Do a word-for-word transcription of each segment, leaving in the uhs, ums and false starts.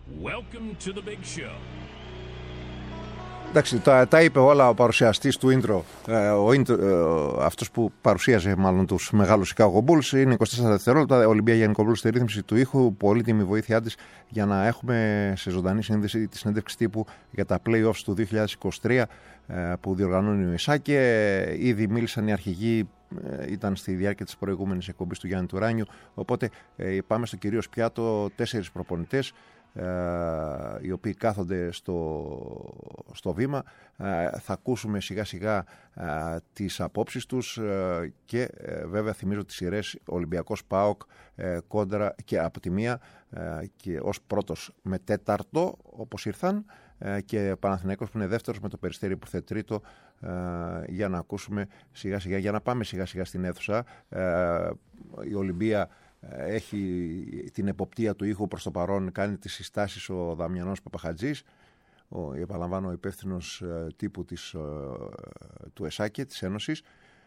Welcome to the big show. Εντάξει, τα, τα είπε όλα ο παρουσιαστής του intro, ε, ο intro ε, αυτός που παρουσίαζε μάλλον τους μεγάλους Chicago Bulls. Είναι είκοσι τέσσερα δευτερόλεπτα, Ολυμπία Γιαννικοπούλου στη ρύθμιση του ήχου, πολύτιμη βοήθειά της για να έχουμε σε ζωντανή σύνδεση τη συνέντευξη τύπου για τα play-offs του δύο χιλιάδες είκοσι τρία ε, που διοργανώνει ο ΕΣΑΚΕ. Ήδη μίλησαν οι αρχηγοί, ε, ήταν στη διάρκεια της προηγούμενης εκπομπής του Γιάννη Τουράνιου, οπότε ε, πάμε στο κυρίως πιάτο, τέσσερις προπονητές οι οποίοι κάθονται στο, στο βήμα. Θα ακούσουμε σιγά σιγά τις απόψεις τους και βέβαια θυμίζω τις σειρές Ολυμπιακός ΠΑΟΚ κόντρα και από τη μία και ως πρώτος με τέταρτο όπως ήρθαν, και Παναθηναϊκός που είναι δεύτερος με το Περιστέρι που ήρθε τρίτο, για να ακούσουμε σιγά σιγά, για να πάμε σιγά σιγά στην αίθουσα. Η Ολυμπία έχει την εποπτεία του ήχου προς το παρόν, κάνει τις συστάσεις ο Δαμιανός Παπαχατζής, ο, επαναλαμβάνω, ο υπεύθυνος ε, τύπου της, ε, του ΕΣΑΚΕ, της Ένωσης,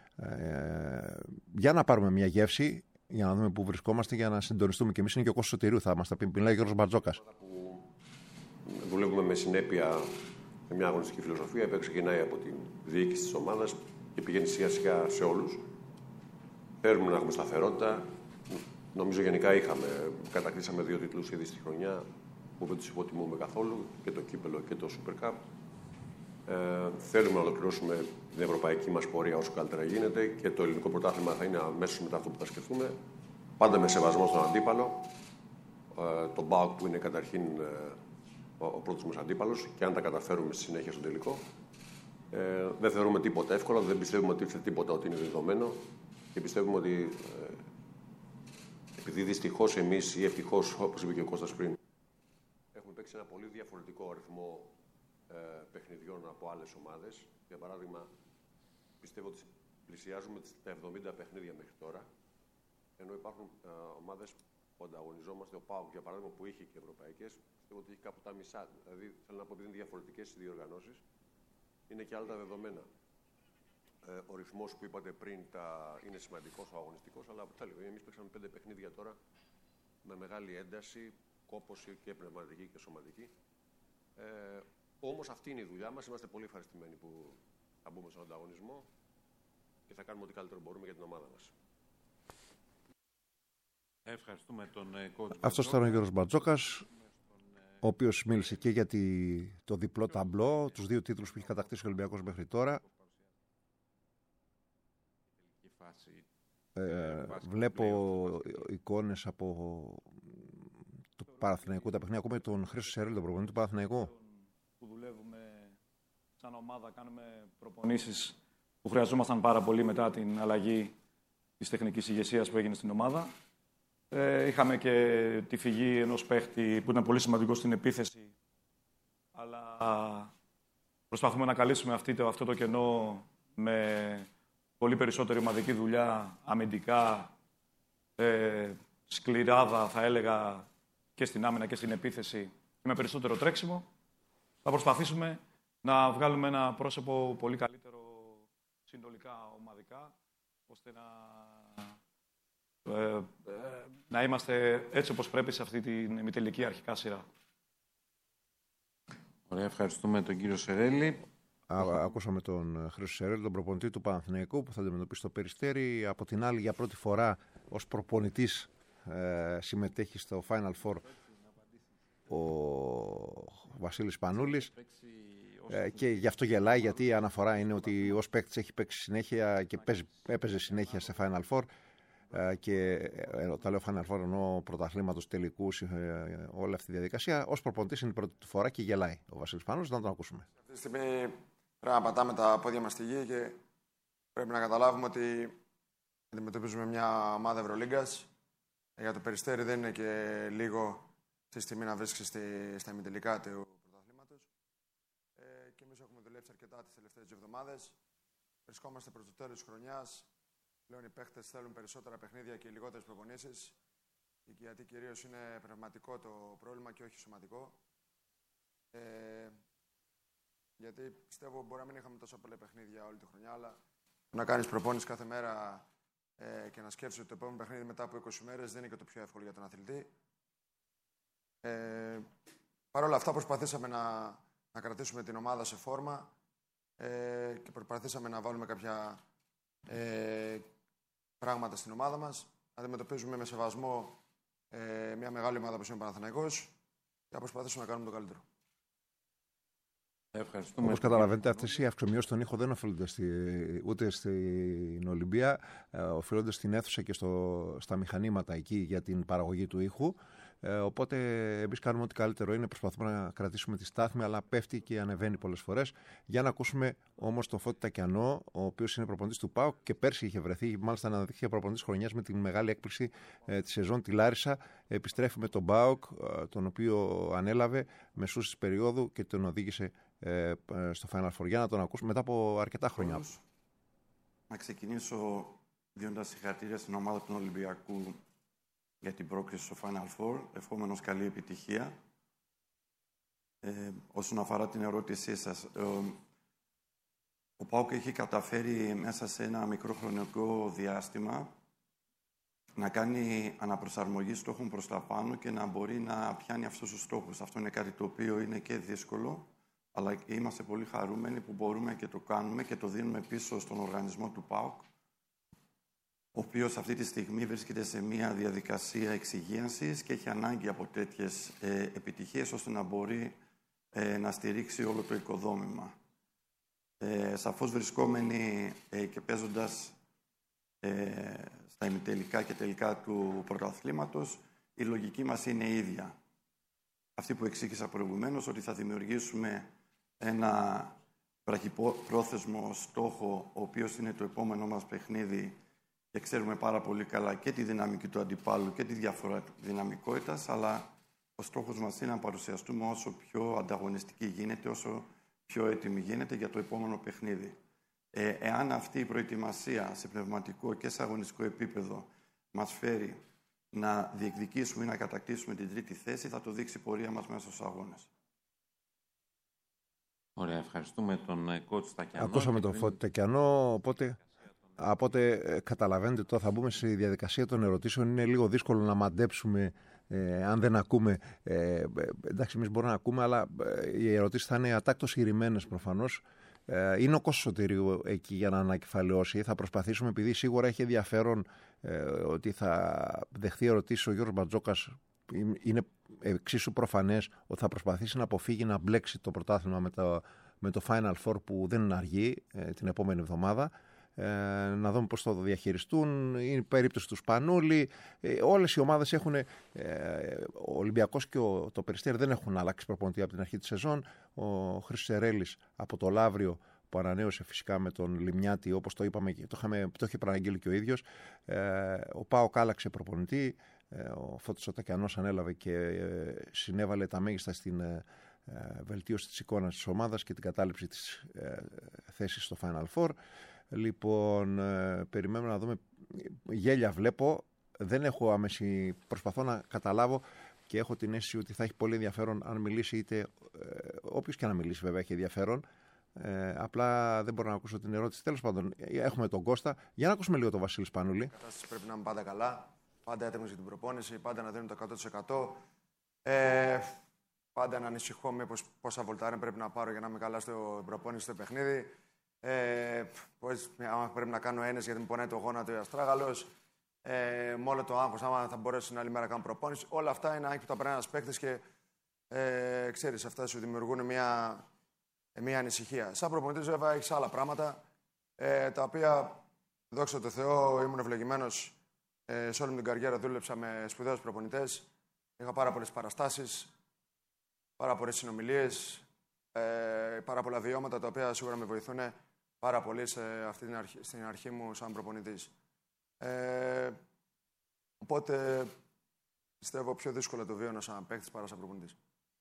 ε, για να πάρουμε μια γεύση, για να δούμε πού βρισκόμαστε, για να συντονιστούμε. Και εμείς είναι και ο Κώστας Σωτηρίου, θα μας τα πει, μιλάει ο Γιώργος Μπαρτζόκας. Δουλεύουμε με συνέπεια με μια αγωνιστική φιλοσοφία που ξεκινάει από την διοίκηση της ομάδας και πηγαίνει σιγά σιγά σε όλους. Θέλουμε να έχουμε σταθερότητα. Νομίζω γενικά είχαμε, κατακτήσαμε δύο τίτλους ήδη στη χρονιά που δεν τους υποτιμούμε καθόλου, και το κύπελο και το Super Cup. Ε, θέλουμε να ολοκληρώσουμε την ευρωπαϊκή μας πορεία όσο καλύτερα γίνεται και το ελληνικό πρωτάθλημα θα είναι αμέσως μετά αυτό που θα σκεφτούμε. Πάντα με σεβασμό στον αντίπαλο. Ε, τον ΠΑΟΚ που είναι καταρχήν ε, ο, ο πρώτος μας αντίπαλος, και αν τα καταφέρουμε στη συνέχεια στον τελικό. Ε, δεν θεωρούμε τίποτα εύκολο, δεν πιστεύουμε ότι ήρθε τίποτα ότι είναι δεδομένο και πιστεύουμε ότι. Ε, Επειδή δυστυχώς εμείς ή ευτυχώς, όπως είπε και ο Κώστας πριν, έχουμε παίξει ένα πολύ διαφορετικό αριθμό ε, παιχνιδιών από άλλες ομάδες. Για παράδειγμα, πιστεύω ότι πλησιάζουμε τα εβδομήντα παιχνίδια μέχρι τώρα, ενώ υπάρχουν ε, ομάδες που ανταγωνιζόμαστε. Ο ΠΑΟΚ, για παράδειγμα, που είχε και ευρωπαϊκές, πιστεύω ότι έχει κάπου τα μισά. Δηλαδή, θέλω να πω ότι είναι διαφορετικές οι διοργανώσεις, είναι και άλλα τα δεδομένα. Ε, ο ρυθμός που είπατε πριν τα... είναι σημαντικός, ο αγωνιστικός, αλλά εμείς παίξαμε πέντε παιχνίδια τώρα με μεγάλη ένταση, κόπωση και πνευματική και σωματική. Ε, όμως αυτή είναι η δουλειά μας. Είμαστε πολύ ευχαριστημένοι που θα μπούμε στον ανταγωνισμό και θα κάνουμε ό,τι καλύτερο μπορούμε για την ομάδα μας. Ευχαριστούμε τον coach. Αυτός ήταν ο Γιώργος Μπαρτζόκας, ο οποίος μίλησε και για τη... το διπλό ταμπλό, τους δύο τίτλους που έχει κατακτήσει ο Ολυμπιακός μέχρι τώρα. Ε, βλέπω εικόνες από του Παναθηναϊκού, τα παιχνίδια. Ακούμε τον Χρήστο Σερέλη, τον προπονητή του Παναθηναϊκού. Που δουλεύουμε σαν ομάδα, κάνουμε προπονήσεις που χρειαζόμασταν πάρα πολύ μετά την αλλαγή της τεχνικής ηγεσίας που έγινε στην ομάδα. Ε, είχαμε και τη φυγή ενός παίχτη που ήταν πολύ σημαντικό στην επίθεση, αλλά προσπαθούμε να καλύψουμε αυτή το, αυτό το κενό με πολύ περισσότερη ομαδική δουλειά, αμυντικά, ε, σκληράδα θα έλεγα και στην άμυνα και στην επίθεση, και με περισσότερο τρέξιμο. Θα προσπαθήσουμε να βγάλουμε ένα πρόσωπο πολύ καλύτερο συνολικά, ομαδικά, ώστε να, ε, ε, να είμαστε έτσι όπως πρέπει σε αυτή την ημιτελική αρχικά σειρά. Ωραία, ευχαριστούμε τον κύριο Σερέλη. Ακούσαμε τον Χρήστο Σερέλη, τον προπονητή του Παναθηναϊκού, που θα αντιμετωπίσει το Περιστέρι. Από την άλλη, για πρώτη φορά ως προπονητής ε, συμμετέχει στο Final Four ο Βασίλης Πανούλης, ε, και γι' αυτό γελάει, γιατί η αναφορά είναι ότι ως παίκτης έχει παίξει συνέχεια και παίζει, έπαιζε συνέχεια σε Final Four, ε, και ε, τα λέω Final Four εννοώ πρωταθλήματος, τελικούς, ε, όλη αυτή τη διαδικασία. Ως προπονητής είναι η πρώτη του φορά και γελάει ο Βασίλης Πανούλης. Να τον ακούσουμε. Αυτή τη στιγμή πρέπει να πατάμε τα πόδια μας στη γη και πρέπει να καταλάβουμε ότι αντιμετωπίζουμε μια ομάδα Ευρωλίγκας. Για το Περιστέρι δεν είναι και λίγο στη στιγμή να βρίσκει στη, στα ημιτελικά του πρωταθλήματος. Ε, και εμείς έχουμε δουλέψει αρκετά τις τελευταίες δύο εβδομάδες. Βρισκόμαστε προς το τέλος της χρονιάς. Πλέον οι παίχτες θέλουν περισσότερα παιχνίδια και λιγότερες προπονήσεις. Γιατί κυρίως είναι πνευματικό το πρόβλημα και όχι σωματικό. Ε, γιατί πιστεύω μπορεί να μην είχαμε τόσο πολλά παιχνίδια όλη τη χρονιά, αλλά να κάνεις προπόνηση κάθε μέρα ε, και να σκέφτεσαι ότι το επόμενο παιχνίδι μετά από είκοσι μέρες δεν είναι και το πιο εύκολο για τον αθλητή. Ε, Παρ' όλα αυτά προσπαθήσαμε να, να κρατήσουμε την ομάδα σε φόρμα ε, και προσπαθήσαμε να βάλουμε κάποια ε, πράγματα στην ομάδα μας. Αντιμετωπίζουμε με σεβασμό ε, μια μεγάλη ομάδα όπως είναι ο Παναθηναϊκός και να προσπαθήσουμε να κάνουμε το καλύτερο. Ευχαριστούμε. Όπως καταλαβαίνετε, αυτές οι αυξομοιώσεις στον ήχο δεν οφείλονται στη, ούτε στην Ολυμπία, ε, οφείλονται στην αίθουσα και στο, στα μηχανήματα εκεί για την παραγωγή του ήχου. Ε, οπότε εμείς κάνουμε ό,τι καλύτερο είναι, προσπαθούμε να κρατήσουμε τη στάθμη, αλλά πέφτει και ανεβαίνει πολλές φορές. Για να ακούσουμε όμως τον Φώτη Τακιανό, ο οποίος είναι προπονητής του ΠΑΟΚ και πέρσι είχε βρεθεί, μάλιστα αναδείχθηκε προπονητής χρονιάς με την μεγάλη έκπληξη ε, τη σεζόν, τη Λάρισα. Επιστρέφει με τον ΠΑΟΚ, ε, τον οποίο ανέλαβε μεσούς της περίοδου και τον οδήγησε ε, στο Final Four. Για να τον ακούσουμε μετά από αρκετά χρόνια. Να ξεκινήσω δίνοντας συγχαρητήρια στην ομάδα του Ολυμπιακού για την πρόκριση στο Final Four, ευχόμενος καλή επιτυχία. Ε, όσον αφορά την ερώτησή σας, ε, ο ΠΑΟΚ έχει καταφέρει μέσα σε ένα μικρό χρονικό διάστημα να κάνει αναπροσαρμογή στόχων προς τα πάνω και να μπορεί να πιάνει αυτούς τους στόχους. Αυτό είναι κάτι το οποίο είναι και δύσκολο, αλλά είμαστε πολύ χαρούμενοι που μπορούμε και το κάνουμε και το δίνουμε πίσω στον οργανισμό του ΠΑΟΚ, ο οποίος αυτή τη στιγμή βρίσκεται σε μια διαδικασία εξυγίανσης και έχει ανάγκη από τέτοιες ε, επιτυχίες ώστε να μπορεί ε, να στηρίξει όλο το οικοδόμημα. Ε, σαφώς βρισκόμενοι ε, και παίζοντας ε, στα ημιτελικά και τελικά του πρωταθλήματος, η λογική μας είναι η ίδια. Αυτή που εξήγησα προηγουμένως, ότι θα δημιουργήσουμε ένα βραχυπρόθεσμο στόχο, ο οποίος είναι το επόμενό μας παιχνίδι, και ξέρουμε πάρα πολύ καλά και τη δυναμική του αντιπάλου και τη διαφορά δυναμικότητας, αλλά ο στόχος μας είναι να παρουσιαστούμε όσο πιο ανταγωνιστική γίνεται, όσο πιο έτοιμη γίνεται για το επόμενο παιχνίδι. Ε, εάν αυτή η προετοιμασία σε πνευματικό και σε αγωνιστικό επίπεδο μας φέρει να διεκδικήσουμε ή να κατακτήσουμε την τρίτη θέση, θα το δείξει η πορεία μας μέσα στους αγώνες. Ωραία, ευχαριστούμε τον coach Τακιανό. Ακούσαμε τον Φώτη Τακιανό, οπότε... Από ό,τι καταλαβαίνετε, τώρα θα μπούμε στη διαδικασία των ερωτήσεων. Είναι λίγο δύσκολο να μαντέψουμε ε, αν δεν ακούμε. Ε, εντάξει, εμείς μπορούμε να ακούμε, αλλά ε, οι ερωτήσεις θα είναι ατάκτως ηρημένες προφανώς. Ε, είναι ο Κώστας Σωτηρίου εκεί για να ανακεφαλαιώσει. Θα προσπαθήσουμε, επειδή σίγουρα έχει ενδιαφέρον ε, ότι θα δεχθεί ερωτήσεις ο Γιώργος Μπατζόκας. Είναι εξίσου προφανές ότι θα προσπαθήσει να αποφύγει να μπλέξει το πρωτάθλημα με το, με το Final Four που δεν είναι αργή ε, την επόμενη εβδομάδα. Ε, να δούμε πώς θα το διαχειριστούν. Είναι η περίπτωση του Σπανούλη. Ε, όλες οι ομάδες έχουν. Ε, ο Ολυμπιακός και ο, το Περιστέρι δεν έχουν αλλάξει προπονητή από την αρχή της σεζόν. Ο Χρήστος Ερέλης από το Λαύριο, που ανανέωσε φυσικά με τον Λιμιάτη, όπως το είπαμε, το, είχαμε, το είχε προαναγγείλει και ο ίδιος. Ε, ο ΠΑΟΚ άλλαξε προπονητή. Ε, ο Φώτης ο Τακιανός ανέλαβε και ε, συνέβαλε τα μέγιστα στην ε, βελτίωση της εικόνας της ομάδας και την κατάληψη της ε, θέσης στο Final Four. Λοιπόν, ε, περιμένουμε να δούμε. Γέλια βλέπω. Δεν έχω άμεση. Προσπαθώ να καταλάβω και έχω την αίσθηση ότι θα έχει πολύ ενδιαφέρον αν μιλήσει, είτε ε, όποιος και να μιλήσει, βέβαια έχει ενδιαφέρον. Ε, απλά δεν μπορώ να ακούσω την ερώτηση. Τέλος πάντων, έχουμε τον Κώστα. Για να ακούσουμε λίγο τον Βασίλη Σπανούλη. Η κατάσταση πρέπει να είναι πάντα καλά. Πάντα έτοιμος για την προπόνηση. Πάντα να δίνουν το εκατό τοις εκατό. Ε, πάντα να ανησυχώ με πόσα βολτάρια πρέπει να πάρω για να είμαι καλά στο προπόνηση στο παιχνίδι. Ε, πώς, άμα πρέπει να κάνω ένες γιατί μου πονάει το γόνατο ή αστράγαλος. Ε, με όλο το άγχος, άμα θα μπορέσω την άλλη μέρα να κάνω προπόνηση. Όλα αυτά είναι άγχη που τα περνάει ένας παίκτης και ε, ξέρεις, αυτά σου δημιουργούν μια, μια ανησυχία. Σαν προπονητής, βέβαια, έχεις άλλα πράγματα ε, τα οποία, δόξα τω Θεώ, ήμουν ευλογημένος. Ε, σε όλη μου την καριέρα δούλεψα με σπουδαίους προπονητές. Είχα πάρα πολλές παραστάσεις, πάρα πολλές συνομιλίες, ε, πάρα πολλά βιώματα τα οποία σίγουρα με βοηθούν πάρα πολύ σε αυτή την αρχή, στην αρχή μου σαν προπονητής. Ε, οπότε πιστεύω πιο δύσκολο το βίωνα σαν παίκτης παρά σαν προπονητής.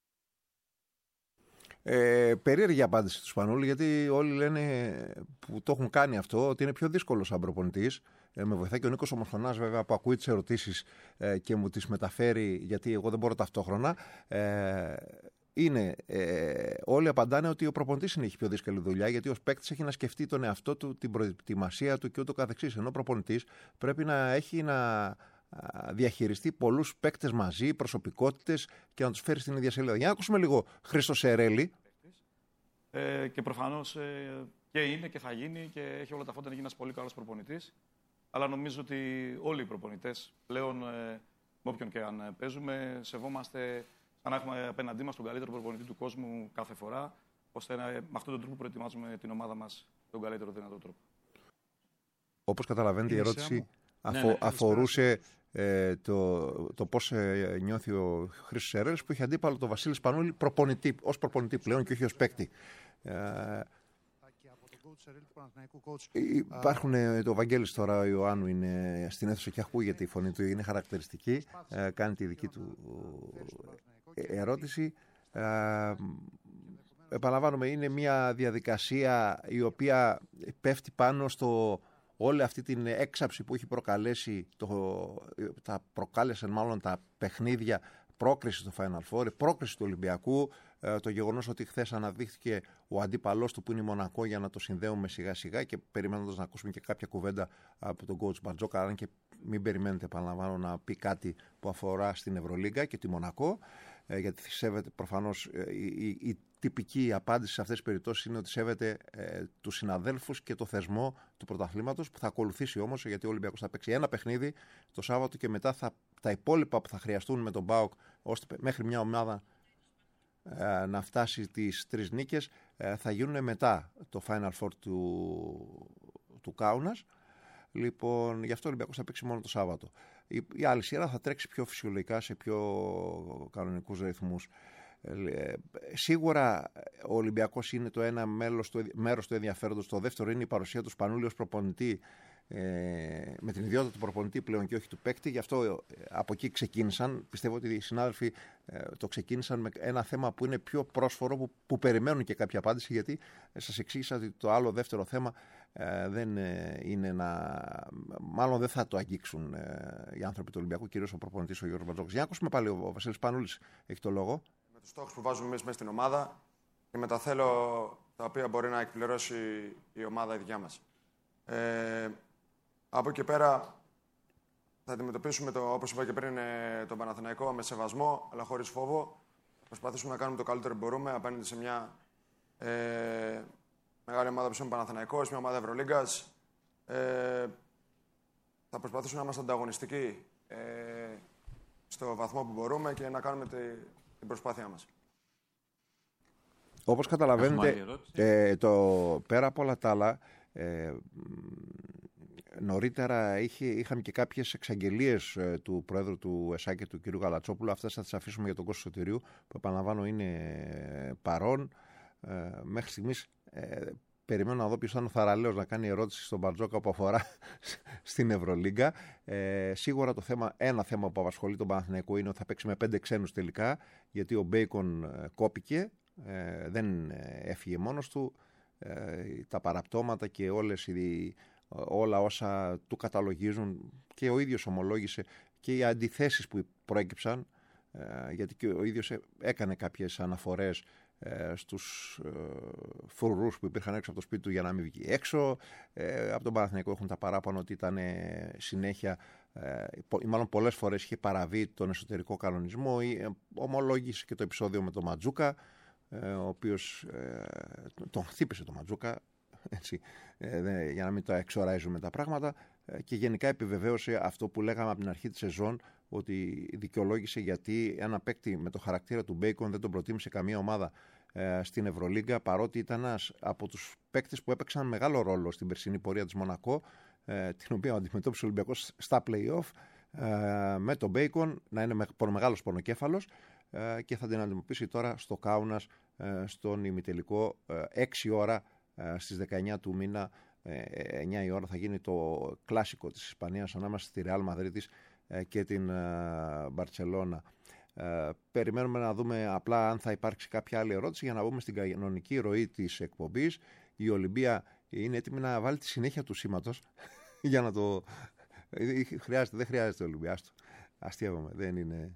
Ε, περίεργη απάντηση του Σπανούλη, γιατί όλοι λένε που το έχουν κάνει αυτό ότι είναι πιο δύσκολο σαν προπονητής. Ε, με βοηθάει και ο Νίκος Ομορφωνάς, βέβαια, που ακούει τις ερωτήσεις ε, και μου τις μεταφέρει, γιατί εγώ δεν μπορώ ταυτόχρονα. Ε, είναι, ε, όλοι απαντάνε ότι ο προπονητής έχει πιο δύσκολη δουλειά, γιατί ο παίκτης έχει να σκεφτεί τον εαυτό του, την προετοιμασία του και ούτω καθεξής. Ενώ ο προπονητής πρέπει να έχει να διαχειριστεί πολλούς παίκτες μαζί, προσωπικότητες και να τους φέρει στην ίδια σελίδα. Για να ακούσουμε λίγο Χρήστο Σερέλη. Ε, και προφανώς ε, και είναι και θα γίνει και έχει όλα τα φώτα να γίνει ένας πολύ καλός προπονητής. Αλλά νομίζω ότι όλοι οι προπονητές πλέον, ε, με όποιον και αν παίζουμε, σεβόμαστε σαν να έχουμε απέναντί μας τον καλύτερο προπονητή του κόσμου κάθε φορά, ώστε να, με αυτόν τον τρόπο προετοιμάζουμε την ομάδα μας τον καλύτερο δυνατό τρόπο. Όπως καταλαβαίνετε, η ερώτηση αφο, ναι, ναι, αφορούσε ε, το, το πώς ε, νιώθει ο Χρήστος Σερέλης, που είχε αντίπαλο τον Βασίλη Σπανούλη προπονητή, ως προπονητή πλέον και όχι ως παίκτη. Ε, Υπάρχουν, το Βαγγέλης τώρα, ο Ιωάννου είναι στην αίθουσα και ακούγεται η φωνή του, είναι χαρακτηριστική, ε, κάνει τη δική του ερώτηση. Ε, επαναλαμβάνομαι, είναι μια διαδικασία η οποία πέφτει πάνω στο όλη αυτή την έξαψη που έχει προκαλέσει, το, τα προκάλεσαν μάλλον τα παιχνίδια πρόκριση στο Final Four, πρόκριση του Ολυμπιακού, το γεγονός ότι χθες αναδείχθηκε ο αντίπαλός του που είναι η Μονακό, για να το συνδέουμε σιγά σιγά και περιμένοντας να ακούσουμε και κάποια κουβέντα από τον coach Μπαρτζόκα, αν και μην περιμένετε, επαναλαμβάνω, να πει κάτι που αφορά στην Ευρωλίγκα και τη Μονακό, γιατί σέβεται προφανώς η, η, η τυπική απάντηση σε αυτές τις περιπτώσεις είναι ότι σέβεται ε, τους συναδέλφους και το θεσμό του πρωταθλήματος, που θα ακολουθήσει όμως, γιατί ο Ολυμπιακός θα παίξει ένα παιχνίδι το Σάββατο και μετά θα, τα υπόλοιπα που θα χρειαστούν με τον ΠΑΟΚ, ώστε μέχρι μια ομάδα ε, να φτάσει τις τρεις νίκες, ε, θα γίνουν μετά το Final Four του, του Κάουνας. Λοιπόν, γι' αυτό ο Ολυμπιακός θα παίξει μόνο το Σάββατο. Η, η άλλη σειρά θα τρέξει πιο φυσιολογικά, σε πιο κανονικούς ρυθμούς. Ε, σίγουρα ο Ολυμπιακός είναι το ένα μέλος, το, μέρος του ενδιαφέροντος. Το δεύτερο είναι η παρουσία του Σπανούλη ως προπονητή, ε, με την ιδιότητα του προπονητή πλέον και όχι του παίκτη. Γι' αυτό ε, από εκεί ξεκίνησαν. Πιστεύω ότι οι συνάδελφοι ε, το ξεκίνησαν με ένα θέμα που είναι πιο πρόσφορο, που, που περιμένουν και κάποια απάντηση, γιατί ε, σας εξήγησα ότι το άλλο δεύτερο θέμα ε, δεν ε, είναι να. Μάλλον δεν θα το αγγίξουν ε, οι άνθρωποι του Ολυμπιακού, κυρίως ο προπονητής ο Γιώργος Μπαρτζόκας. Για να ακούσουμε πάλι, ο, ο Βασίλης Σπανούλης έχει το λόγο. Τους στόχους που βάζουμε εμείς μέσα στην ομάδα και με τα θέλω τα οποία μπορεί να εκπληρώσει η ομάδα η δικιά μας. Ε, από εκεί πέρα θα αντιμετωπίσουμε, το, όπως είπα και πριν, τον Παναθηναϊκό με σεβασμό, αλλά χωρίς φόβο. Προσπαθήσουμε να κάνουμε το καλύτερο που μπορούμε απέναντι σε μια ε, μεγάλη ομάδα που είναι ο Παναθηναϊκός, μια ομάδα Ευρωλίγκας. Ε, θα προσπαθήσουμε να είμαστε ανταγωνιστικοί ε, στο βαθμό που μπορούμε και να κάνουμε τη, την προσπάθειά μας. Όπως καταλαβαίνετε, ε, το, πέρα από όλα τα άλλα, ε, νωρίτερα είχε, είχαμε και κάποιες εξαγγελίες ε, του Πρόεδρου του ΕΣΑ και του κ. Γαλατσόπουλου. Αυτές θα τις αφήσουμε για τον Κώστο Σωτηρίου, που επαναλαμβάνω είναι παρόν. Ε, μέχρι στιγμής ε, περιμένω να δω ποιος θα είναι ο θαραλέος να κάνει ερώτηση στον Μπαρτζόκα που αφορά στην Ευρωλίγκα. Ε, σίγουρα το θέμα, ένα θέμα που απασχολεί τον Παναθηναϊκό είναι ότι θα παίξει με πέντε ξένους τελικά, γιατί ο Μπέικον ε, κόπηκε, ε, δεν έφυγε μόνος του. Ε, τα παραπτώματα και όλες οι, όλα όσα του καταλογίζουν, και ο ίδιος ομολόγησε, και οι αντιθέσεις που προέκυψαν, ε, γιατί και ο ίδιος έκανε κάποιες αναφορές ε, στους ε, φρουρούς που υπήρχαν έξω από το σπίτι του για να μην βγει έξω. Ε, από τον Παναθηναϊκό έχουν τα παράπονα ότι ήταν ε, συνέχεια, ε, ή μάλλον πολλές φορές είχε παραβεί τον εσωτερικό κανονισμό, ή ε, ομολόγησε και το επεισόδιο με τον Ματζούκα, ο οποίος ε, τον χτύπησε το Ματζούκα, έτσι, ε, δε, για να μην τα εξοραίζουμε τα πράγματα, ε, και γενικά επιβεβαίωσε αυτό που λέγαμε από την αρχή της σεζόν, ότι δικαιολόγησε γιατί ένα παίκτη με το χαρακτήρα του Μπέικον δεν τον προτίμησε καμία ομάδα ε, στην Ευρωλίγκα, παρότι ήταν ένας από τους παίκτες που έπαιξαν μεγάλο ρόλο στην περσινή πορεία της Μονακό, ε, την οποία αντιμετώπισε ο Ολυμπιακός στα play-off, ε, με τον Μπέικον να είναι μεγάλος πονοκέφαλος, και θα την αντιμετωπίσει τώρα στο Κάουνας, στον ημιτελικό, έξι ώρα στις δεκαεννιά του μήνα, εννιά η ώρα θα γίνει το κλάσικο της Ισπανίας ανάμεσα στη Ρεάλ Μαδρίτης και την Μπαρτσελώνα. Περιμένουμε να δούμε απλά αν θα υπάρξει κάποια άλλη ερώτηση για να μπούμε στην κανονική ροή της εκπομπής. Η Ολυμπία είναι έτοιμη να βάλει τη συνέχεια του σήματος για να το... Χρειάζεται, δεν χρειάζεται ο Ολυμπιάς. Αστείευομαι, δεν είναι...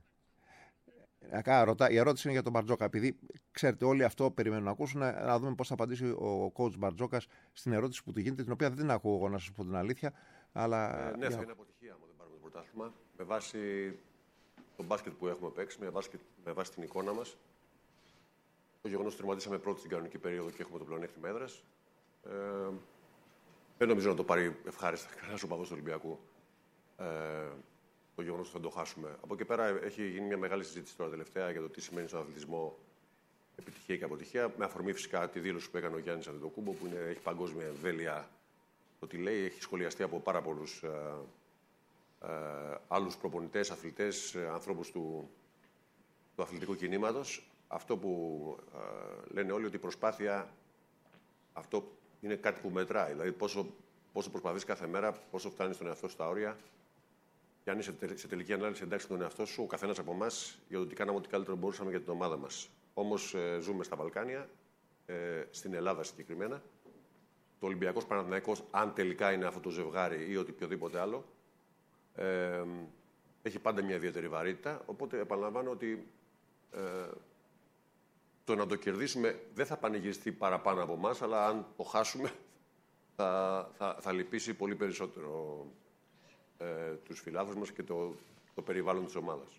Η ερώτηση είναι για τον Μπαρτζόκα. Επειδή ξέρετε, όλοι αυτό περιμένουν να ακούσουν, να δούμε πώς θα απαντήσει ο coach Μπαρτζόκας στην ερώτηση που του γίνεται, την οποία δεν την ακούω εγώ, να σας πω την αλήθεια. Αλλά... Ε, ναι, θα είναι αποτυχία μου δεν πάρουμε το πρωτάθλημα. με βάση το μπάσκετ που έχουμε παίξει, με, μπάσκετ, με βάση την εικόνα μας, το γεγονός ότι τερματίσαμε πρώτη στην κανονική περίοδο και έχουμε το πλεονέκτημα έδρας. Ε, δεν νομίζω να το πάρει ευχάριστα κανένας οπαδός του Ολυμπιακού ε, το γεγονός ότι θα το χάσουμε. Από εκεί πέρα έχει γίνει μια μεγάλη συζήτηση τώρα τελευταία για το τι σημαίνει στον αθλητισμό επιτυχία και αποτυχία. Με αφορμή φυσικά τη δήλωση που έκανε ο Γιάννης Αντετοκούμπο, που είναι, έχει παγκόσμια εμβέλεια το τι λέει, έχει σχολιαστεί από πάρα πολλούς ε, ε, άλλους προπονητές, αθλητές, ε, ανθρώπους του, του αθλητικού κινήματος. Αυτό που ε, λένε όλοι ότι η προσπάθεια, αυτό είναι κάτι που μετράει. Δηλαδή πόσο, πόσο προσπαθείς κάθε μέρα, πόσο φτάνεις τον εαυτό σου στα όρια. Και αν είσαι σε τελική ανάλυση εντάξει τον εαυτό σου, ο καθένας από εμάς για το τι κάναμε ό,τι καλύτερο μπορούσαμε για την ομάδα μας. Όμως ε, ζούμε στα Βαλκάνια, ε, στην Ελλάδα συγκεκριμένα. Το Ολυμπιακός Παναθηναϊκός, αν τελικά είναι αυτό το ζευγάρι ή οτιδήποτε άλλο, ε, έχει πάντα μια ιδιαίτερη βαρύτητα. Οπότε επαναλαμβάνω ότι ε, το να το κερδίσουμε δεν θα πανηγυριστεί παραπάνω από εμάς, αλλά αν το χάσουμε θα, θα, θα λυπήσει πολύ περισσότερο ε, τους φιλάθλους μας και το, το περιβάλλον της ομάδας.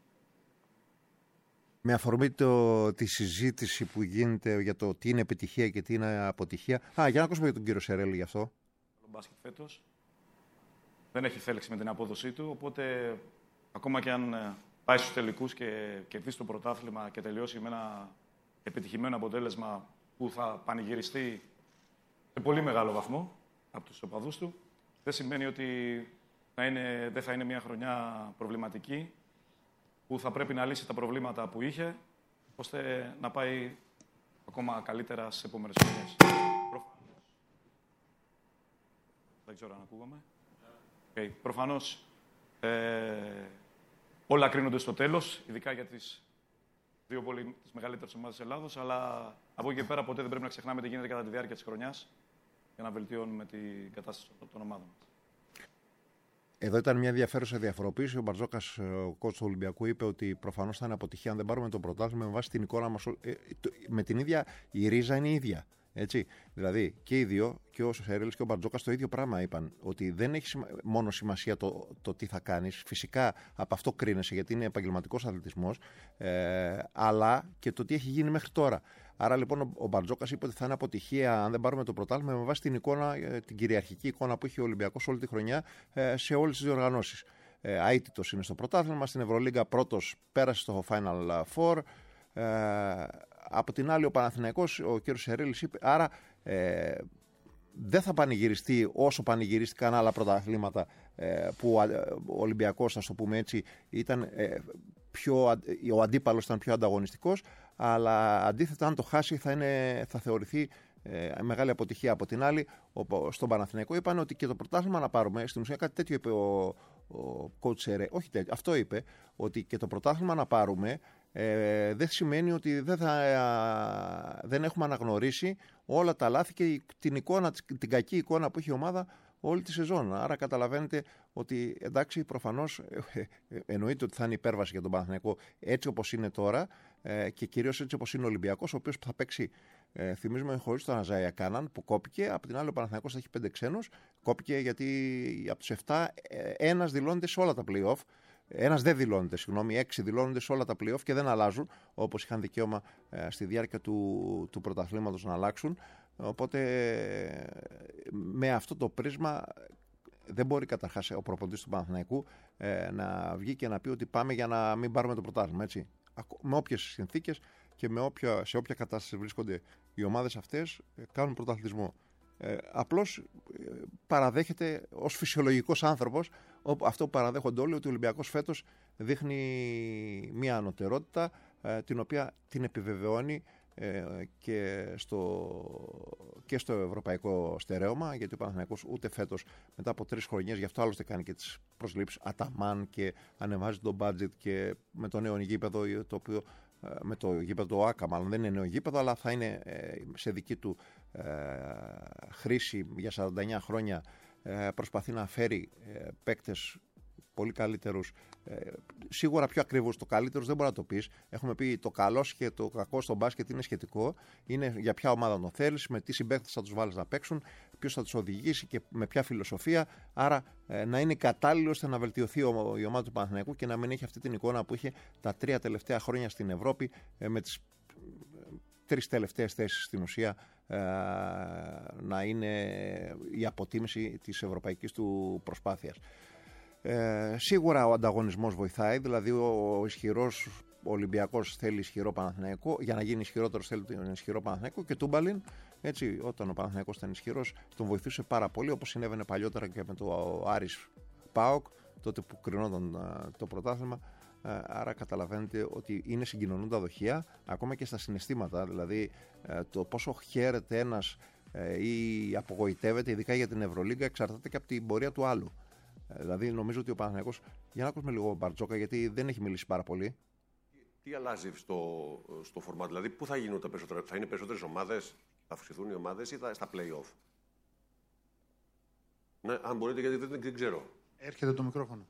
Με αφορμή το, τη συζήτηση που γίνεται για το τι είναι επιτυχία και τι είναι αποτυχία. Α, για να ακούσουμε για τον κύριο Σερέλη γι' αυτό. Το μπάσκετ φέτος δεν έχει θέλεξη με την απόδοσή του, οπότε ακόμα και αν πάει στους τελικούς και κερδίσει το πρωτάθλημα και τελειώσει με ένα επιτυχημένο αποτέλεσμα που θα πανηγυριστεί σε πολύ μεγάλο βαθμό από τους οπαδούς του, δεν σημαίνει ότι θα είναι, δεν θα είναι μια χρονιά προβληματική, που θα πρέπει να λύσει τα προβλήματα που είχε, ώστε να πάει ακόμα καλύτερα στις επόμενες χρονιές. Δεν ξέρω αν ακούγομαι. Okay. Προφανώς ε, όλα κρίνονται στο τέλος, ειδικά για τις δύο πολύ τις μεγαλύτερες ομάδες της Ελλάδος, αλλά από εκεί και πέρα ποτέ δεν πρέπει να ξεχνάμε τι γίνεται κατά τη διάρκεια της χρονιάς για να βελτιώνουμε την κατάσταση των ομάδων μας. Εδώ ήταν μια ενδιαφέρουσα διαφοροποίηση. Ο Μπαρτζόκας, ο coach του Ολυμπιακού, είπε ότι προφανώς θα είναι αποτυχία αν δεν πάρουμε το πρωτάθλημα με βάση την εικόνα μας. Με την ίδια, η ρίζα είναι η ίδια. Έτσι. Δηλαδή και οι δύο, και ο Σερέλης και ο Μπαρτζόκας, το ίδιο πράγμα είπαν. Ότι δεν έχει μόνο σημασία το, το τι θα κάνεις. Φυσικά από αυτό κρίνεσαι, γιατί είναι επαγγελματικός αθλητισμός, ε, αλλά και το τι έχει γίνει μέχρι τώρα. Άρα λοιπόν ο, ο Μπαρτζόκας είπε ότι θα είναι αποτυχία αν δεν πάρουμε το πρωτάθλημα με βάση την εικόνα, την κυριαρχική εικόνα που έχει ο Ολυμπιακός όλη τη χρονιά ε, σε όλες τις διοργανώσεις. Ε, αίτητος είναι στο πρωτάθλημα, στην Ευρωλίγκα πρώτος, πέρασε στο Final Four. Ε, από την άλλη ο Παναθηναϊκός, ο κ. Σερέλης είπε, άρα ε, δεν θα πανηγυριστεί όσο πανηγυρίστηκαν άλλα πρωταθλήματα ε, που ο Ολυμπιακός, ας το πούμε έτσι, ήταν, ε, πιο, ο αντίπαλος ήταν πιο ανταγωνιστικός, αλλά αντίθετα αν το χάσει θα, είναι, θα θεωρηθεί ε, μεγάλη αποτυχία. Από την άλλη, ο, στον Παναθηναϊκό είπαν ότι και το πρωτάθλημα να πάρουμε, στην ουσία κάτι τέτοιο είπε ο, ο coach Σερέ, όχι τέτοιο, αυτό είπε, ότι και το πρωτάθλημα να πάρουμε Ε, δεν σημαίνει ότι δεν, θα, ε, δεν έχουμε αναγνωρίσει όλα τα λάθη και την, εικόνα, την κακή εικόνα που έχει η ομάδα όλη τη σεζόν. Άρα καταλαβαίνετε ότι εντάξει, προφανώς ε, ε, εννοείται ότι θα είναι υπέρβαση για τον Παναθηναϊκό έτσι όπως είναι τώρα ε, και κυρίως έτσι όπως είναι ο Ολυμπιακός, ο οποίος θα παίξει, ε, θυμίζουμε, χωρίς τον Αζάια Κάναν που κόπηκε. Από την άλλη, ο Παναθηναϊκός θα έχει πέντε ξένους. Κόπηκε γιατί από τους επτά ε, ένας δηλώνεται σε όλα τα play-off. Ένας δεν δηλώνεται, συγγνώμη, έξι δηλώνονται σε όλα τα play-off και δεν αλλάζουν, όπως είχαν δικαίωμα ε, στη διάρκεια του, του πρωταθλήματος να αλλάξουν. Οπότε με αυτό το πρίσμα δεν μπορεί καταρχάς ο προπονητής του Παναθηναϊκού ε, να βγει και να πει ότι πάμε για να μην πάρουμε το πρωτάθλημα. Έτσι. Με όποιες συνθήκες και με όποια, σε όποια κατάσταση βρίσκονται οι ομάδες αυτές, ε, κάνουν πρωταθλητισμό. Ε, απλώς ε, παραδέχεται ως φυσιολογικός άνθρωπος αυτό που παραδέχονται όλοι, ότι ο Ολυμπιακός φέτος δείχνει μια ανωτερότητα ε, την οποία την επιβεβαιώνει ε, και, στο, και στο ευρωπαϊκό στερέωμα, γιατί ο Παναθηναϊκός ούτε φέτος μετά από τρεις χρονιές, γι' αυτό άλλωστε κάνει και τις προσλήψεις Αταμάν και ανεβάζει το budget και με το νέο γήπεδο, το οποίο με το γήπεδο του ΆΚΑ, μάλλον δεν είναι νέο γήπεδο, αλλά θα είναι σε δική του ε, χρήση για σαράντα εννιά χρόνια. Ε, προσπαθεί να φέρει ε, παίκτες πολύ καλύτερους. Ε, σίγουρα πιο ακριβούς. Το καλύτερος δεν μπορεί να το πεις. Έχουμε πει το καλό και το κακό στο μπάσκετ είναι σχετικό. Είναι για ποια ομάδα το θέλεις, με τι συμπαίκτες θα τους βάλεις να παίξουν, ποιος θα τους οδηγήσει και με ποια φιλοσοφία. Άρα ε, να είναι κατάλληλο ώστε να βελτιωθεί ο, η ομάδα του Παναθηναϊκού και να μην έχει αυτή την εικόνα που είχε τα τρία τελευταία χρόνια στην Ευρώπη ε, με τις τρεις τελευταίες θέσεις στην ουσία ε, να είναι η αποτίμηση της ευρωπαϊκής του προσπάθειας. Ε, σίγουρα ο ανταγωνισμός βοηθάει, δηλαδή ο, ο ισχυρός Ολυμπιακός θέλει ισχυρό Παναθηναϊκό, για να γίνει ισχυρότερος θέλει τον ισχυρό Παναθηναϊκό και Τούμπαλιν, έτσι, όταν ο Παναθηναϊκός ήταν ισχυρός τον βοηθούσε πάρα πολύ, όπως συνέβαινε παλιότερα και με το Άρης ΠΑΟΚ, τότε που κρινόταν το πρωτάθλημα. Άρα καταλαβαίνετε ότι είναι συγκοινωνούντα δοχεία ακόμα και στα συναισθήματα, δηλαδή το πόσο χαίρεται ένας ή απογοητεύεται, ειδικά για την Ευρωλίγκα, εξαρτάται και από την πορεία του άλλου. Δηλαδή νομίζω ότι ο Παναθηναϊκός, για να ακούσουμε λίγο Μπαρτζόκα, γιατί δεν έχει μιλήσει πάρα πολύ. Τι αλλάζει στο, στο format, δηλαδή πού θα γίνουν τα περισσότερα, θα είναι περισσότερες ομάδες, θα αυξηθούν οι ομάδες ή θα στα play-off? Ναι, αν μπορείτε, γιατί δεν, δεν ξέρω. Έρχεται το μικρόφωνο.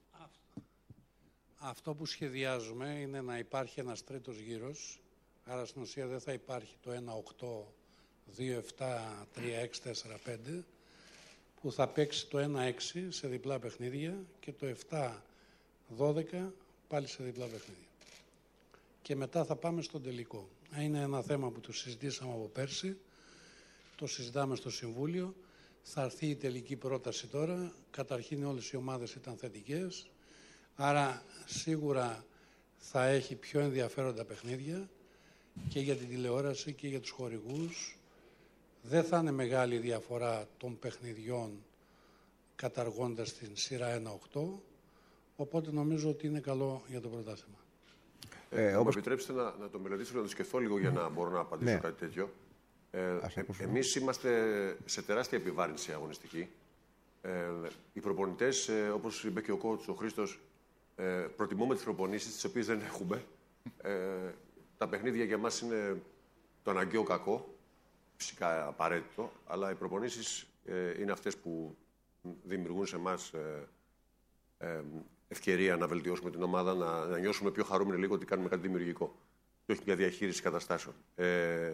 Αυτό που σχεδιάζουμε είναι να υπάρχει ένας τρίτος γύρος, άρα στην ουσία δεν θα υπάρχει το ένα οκτώ, δύο επτά, τρία έξι, τέσσερα πέντε, που θα παίξει το ένα έξι σε διπλά παιχνίδια και το επτά δώδεκα πάλι σε διπλά παιχνίδια. Και μετά θα πάμε στον τελικό. Είναι ένα θέμα που το συζητήσαμε από πέρσι, το συζητάμε στο Συμβούλιο, θα έρθει η τελική πρόταση τώρα, καταρχήν όλες οι ομάδες ήταν θετικές, άρα σίγουρα θα έχει πιο ενδιαφέροντα παιχνίδια και για την τηλεόραση και για τους χορηγούς. Δεν θα είναι μεγάλη διαφορά των παιχνιδιών καταργώντας την σειρά ένα οκτώ, οπότε νομίζω ότι είναι καλό για το πρωτάθλημα. Ε, ε, όπως... Μου επιτρέψετε να, να το μελετήσω και να το σκεφτώ λίγο για να μπορώ να απαντήσω ναι. κάτι τέτοιο. Ε, ε, εμείς είμαστε σε τεράστια επιβάρυνση αγωνιστική. Ε, οι προπονητές, ε, όπως είπε και ο coach ο Χρήστος, ε, προτιμούμε τις προπονήσεις, τις οποίες δεν έχουμε. Ε, τα παιχνίδια για μας είναι το αναγκαίο κακό, φυσικά απαραίτητο, αλλά οι προπονήσεις ε, είναι αυτές που δημιουργούν σε εμάς ε, ε, ευκαιρία να βελτιώσουμε την ομάδα, να, να νιώσουμε πιο χαρούμενοι λίγο ότι κάνουμε κάτι δημιουργικό και όχι μια διαχείριση καταστάσεων. Ε,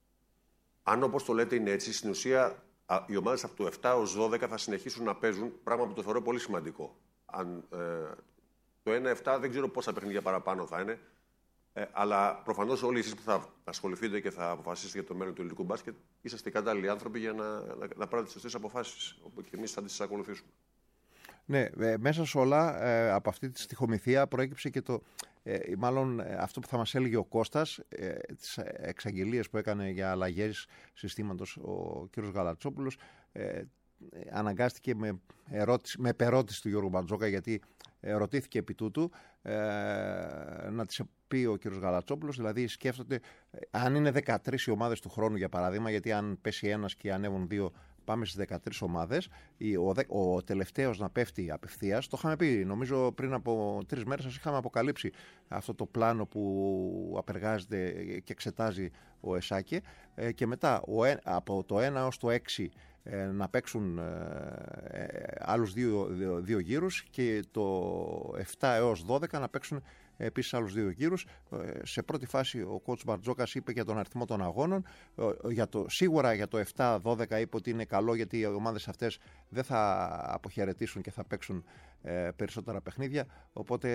αν όπως το λέτε είναι έτσι, στην ουσία οι ομάδες από το επτά έως δώδεκα θα συνεχίσουν να παίζουν, πράγμα που το θεωρώ πολύ σημαντικό. Αν, ε, το ένα επτά δεν ξέρω πόσα παιχνίδια παραπάνω θα είναι, ε, αλλά προφανώς όλοι εσείς που θα ασχοληθείτε και θα αποφασίσετε για το μέλλον του ελληνικού μπάσκετ, είσαστε οι κατάλληλοι άνθρωποι για να, να, να πάρετε τις σωστές αποφάσεις, όπου και εμείς θα τις ακολουθήσουμε. Ναι, ε, μέσα σε όλα ε, από αυτή τη στοιχομηθεία προέκυψε και το, ε, μάλλον ε, αυτό που θα μας έλεγε ο Κώστας, ε, τις εξαγγελίες που έκανε για αλλαγές συστήματος ο κ. Γαλατσόπουλος, ε, αναγκάστηκε με, ερώτηση, με επερώτηση του Γιώργου Μπαρτζόκα, γιατί ρωτήθηκε επί τούτου, ε, να της πει ο κ. Γαλατσόπουλος, δηλαδή σκέφτονται αν είναι δεκατρείς οι ομάδες του χρόνου για παράδειγμα, γιατί αν πέσει ένας και ανέβουν δύο, πάμε στις δεκατρείς ομάδες, ο, ο τελευταίος να πέφτει απευθείας. Το είχαμε πει, νομίζω πριν από τρεις μέρες σας είχαμε αποκαλύψει αυτό το πλάνο που απεργάζεται και εξετάζει ο ΕΣΑΚΕ, ε, και μετά ο, από το ένα έως το έξι ε, να παίξουν ε, άλλους δύο, δύο, δύο γύρους και το επτά έως δώδεκα να παίξουν επίσης άλλους δύο γύρους. Σε πρώτη φάση ο coach Μπαρτζόκας είπε για τον αριθμό των αγώνων. Για το, σίγουρα για το επτά δώδεκα είπε ότι είναι καλό, γιατί οι ομάδες αυτές δεν θα αποχαιρετήσουν και θα παίξουν ε, περισσότερα παιχνίδια. Οπότε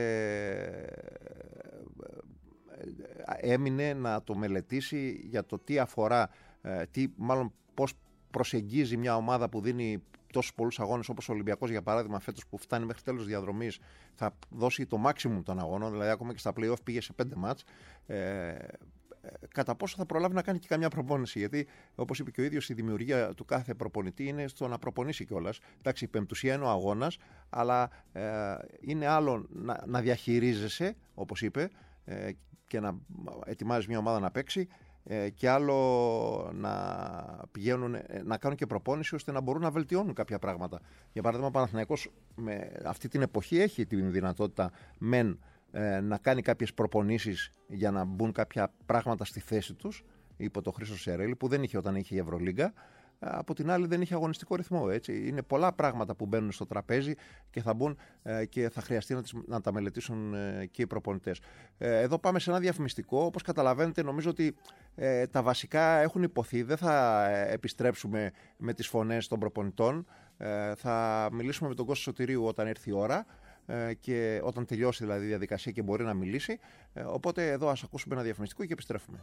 ε, έμεινε να το μελετήσει για το τι αφορά, ε, τι, μάλλον πώς προσεγγίζει μια ομάδα που δίνει τόσους πολλούς αγώνες, όπως ο Ολυμπιακός για παράδειγμα φέτος, που φτάνει μέχρι τέλος διαδρομής, θα δώσει το maximum των αγώνων, δηλαδή ακόμα και στα play-off πήγε σε πέντε μάτς. Ε, κατά πόσο θα προλάβει να κάνει και καμιά προπόνηση, γιατί όπως είπε και ο ίδιος, η δημιουργία του κάθε προπονητή είναι στο να προπονήσει κιόλας. Εντάξει, η πεμπτουσία είναι ο αγώνας, αλλά ε, είναι άλλο να, να διαχειρίζεσαι, όπως είπε, ε, και να ετοιμάζεις μια ομάδα να παίξει, και άλλο να πηγαίνουν να κάνουν και προπόνηση ώστε να μπορούν να βελτιώνουν κάποια πράγματα. Για παράδειγμα, ο Παναθηναϊκός με αυτή την εποχή έχει την δυνατότητα μεν ε, να κάνει κάποιες προπονήσεις για να μπουν κάποια πράγματα στη θέση τους υπό το Χρήστο Σερέλη, που δεν είχε όταν είχε η Ευρωλίγκα, από την άλλη δεν είχε αγωνιστικό ρυθμό. Έτσι. Είναι πολλά πράγματα που μπαίνουν στο τραπέζι και θα μπουν ε, και θα χρειαστεί να, τις, να τα μελετήσουν ε, και οι προπονητές. Ε, εδώ πάμε σε ένα διαφημιστικό. Όπως καταλαβαίνετε, νομίζω ότι ε, τα βασικά έχουν υποθεί. Δεν θα ε, επιστρέψουμε με τις φωνές των προπονητών. Ε, θα μιλήσουμε με τον Κώστα Σωτηρίου όταν έρθει η ώρα. Και όταν τελειώσει δηλαδή η διαδικασία και μπορεί να μιλήσει. Οπότε εδώ ας ακούσουμε ένα διαφημιστικό και επιστρέφουμε.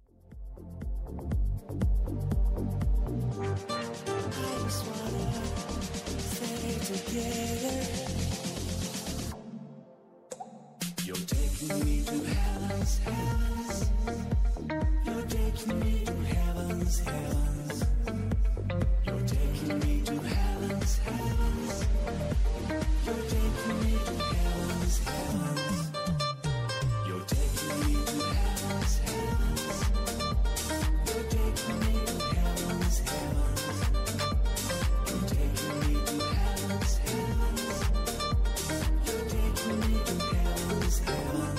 You're taking me to heavens, heavens. You're taking me to heavens, heavens. You're taking me to heavens, heavens. You're taking me to heavens, heavens. You're taking me to heavens, heavens. You're taking me to heavens, heavens. You're taking me to heavens, heavens. You're taking me to heavens, heavens.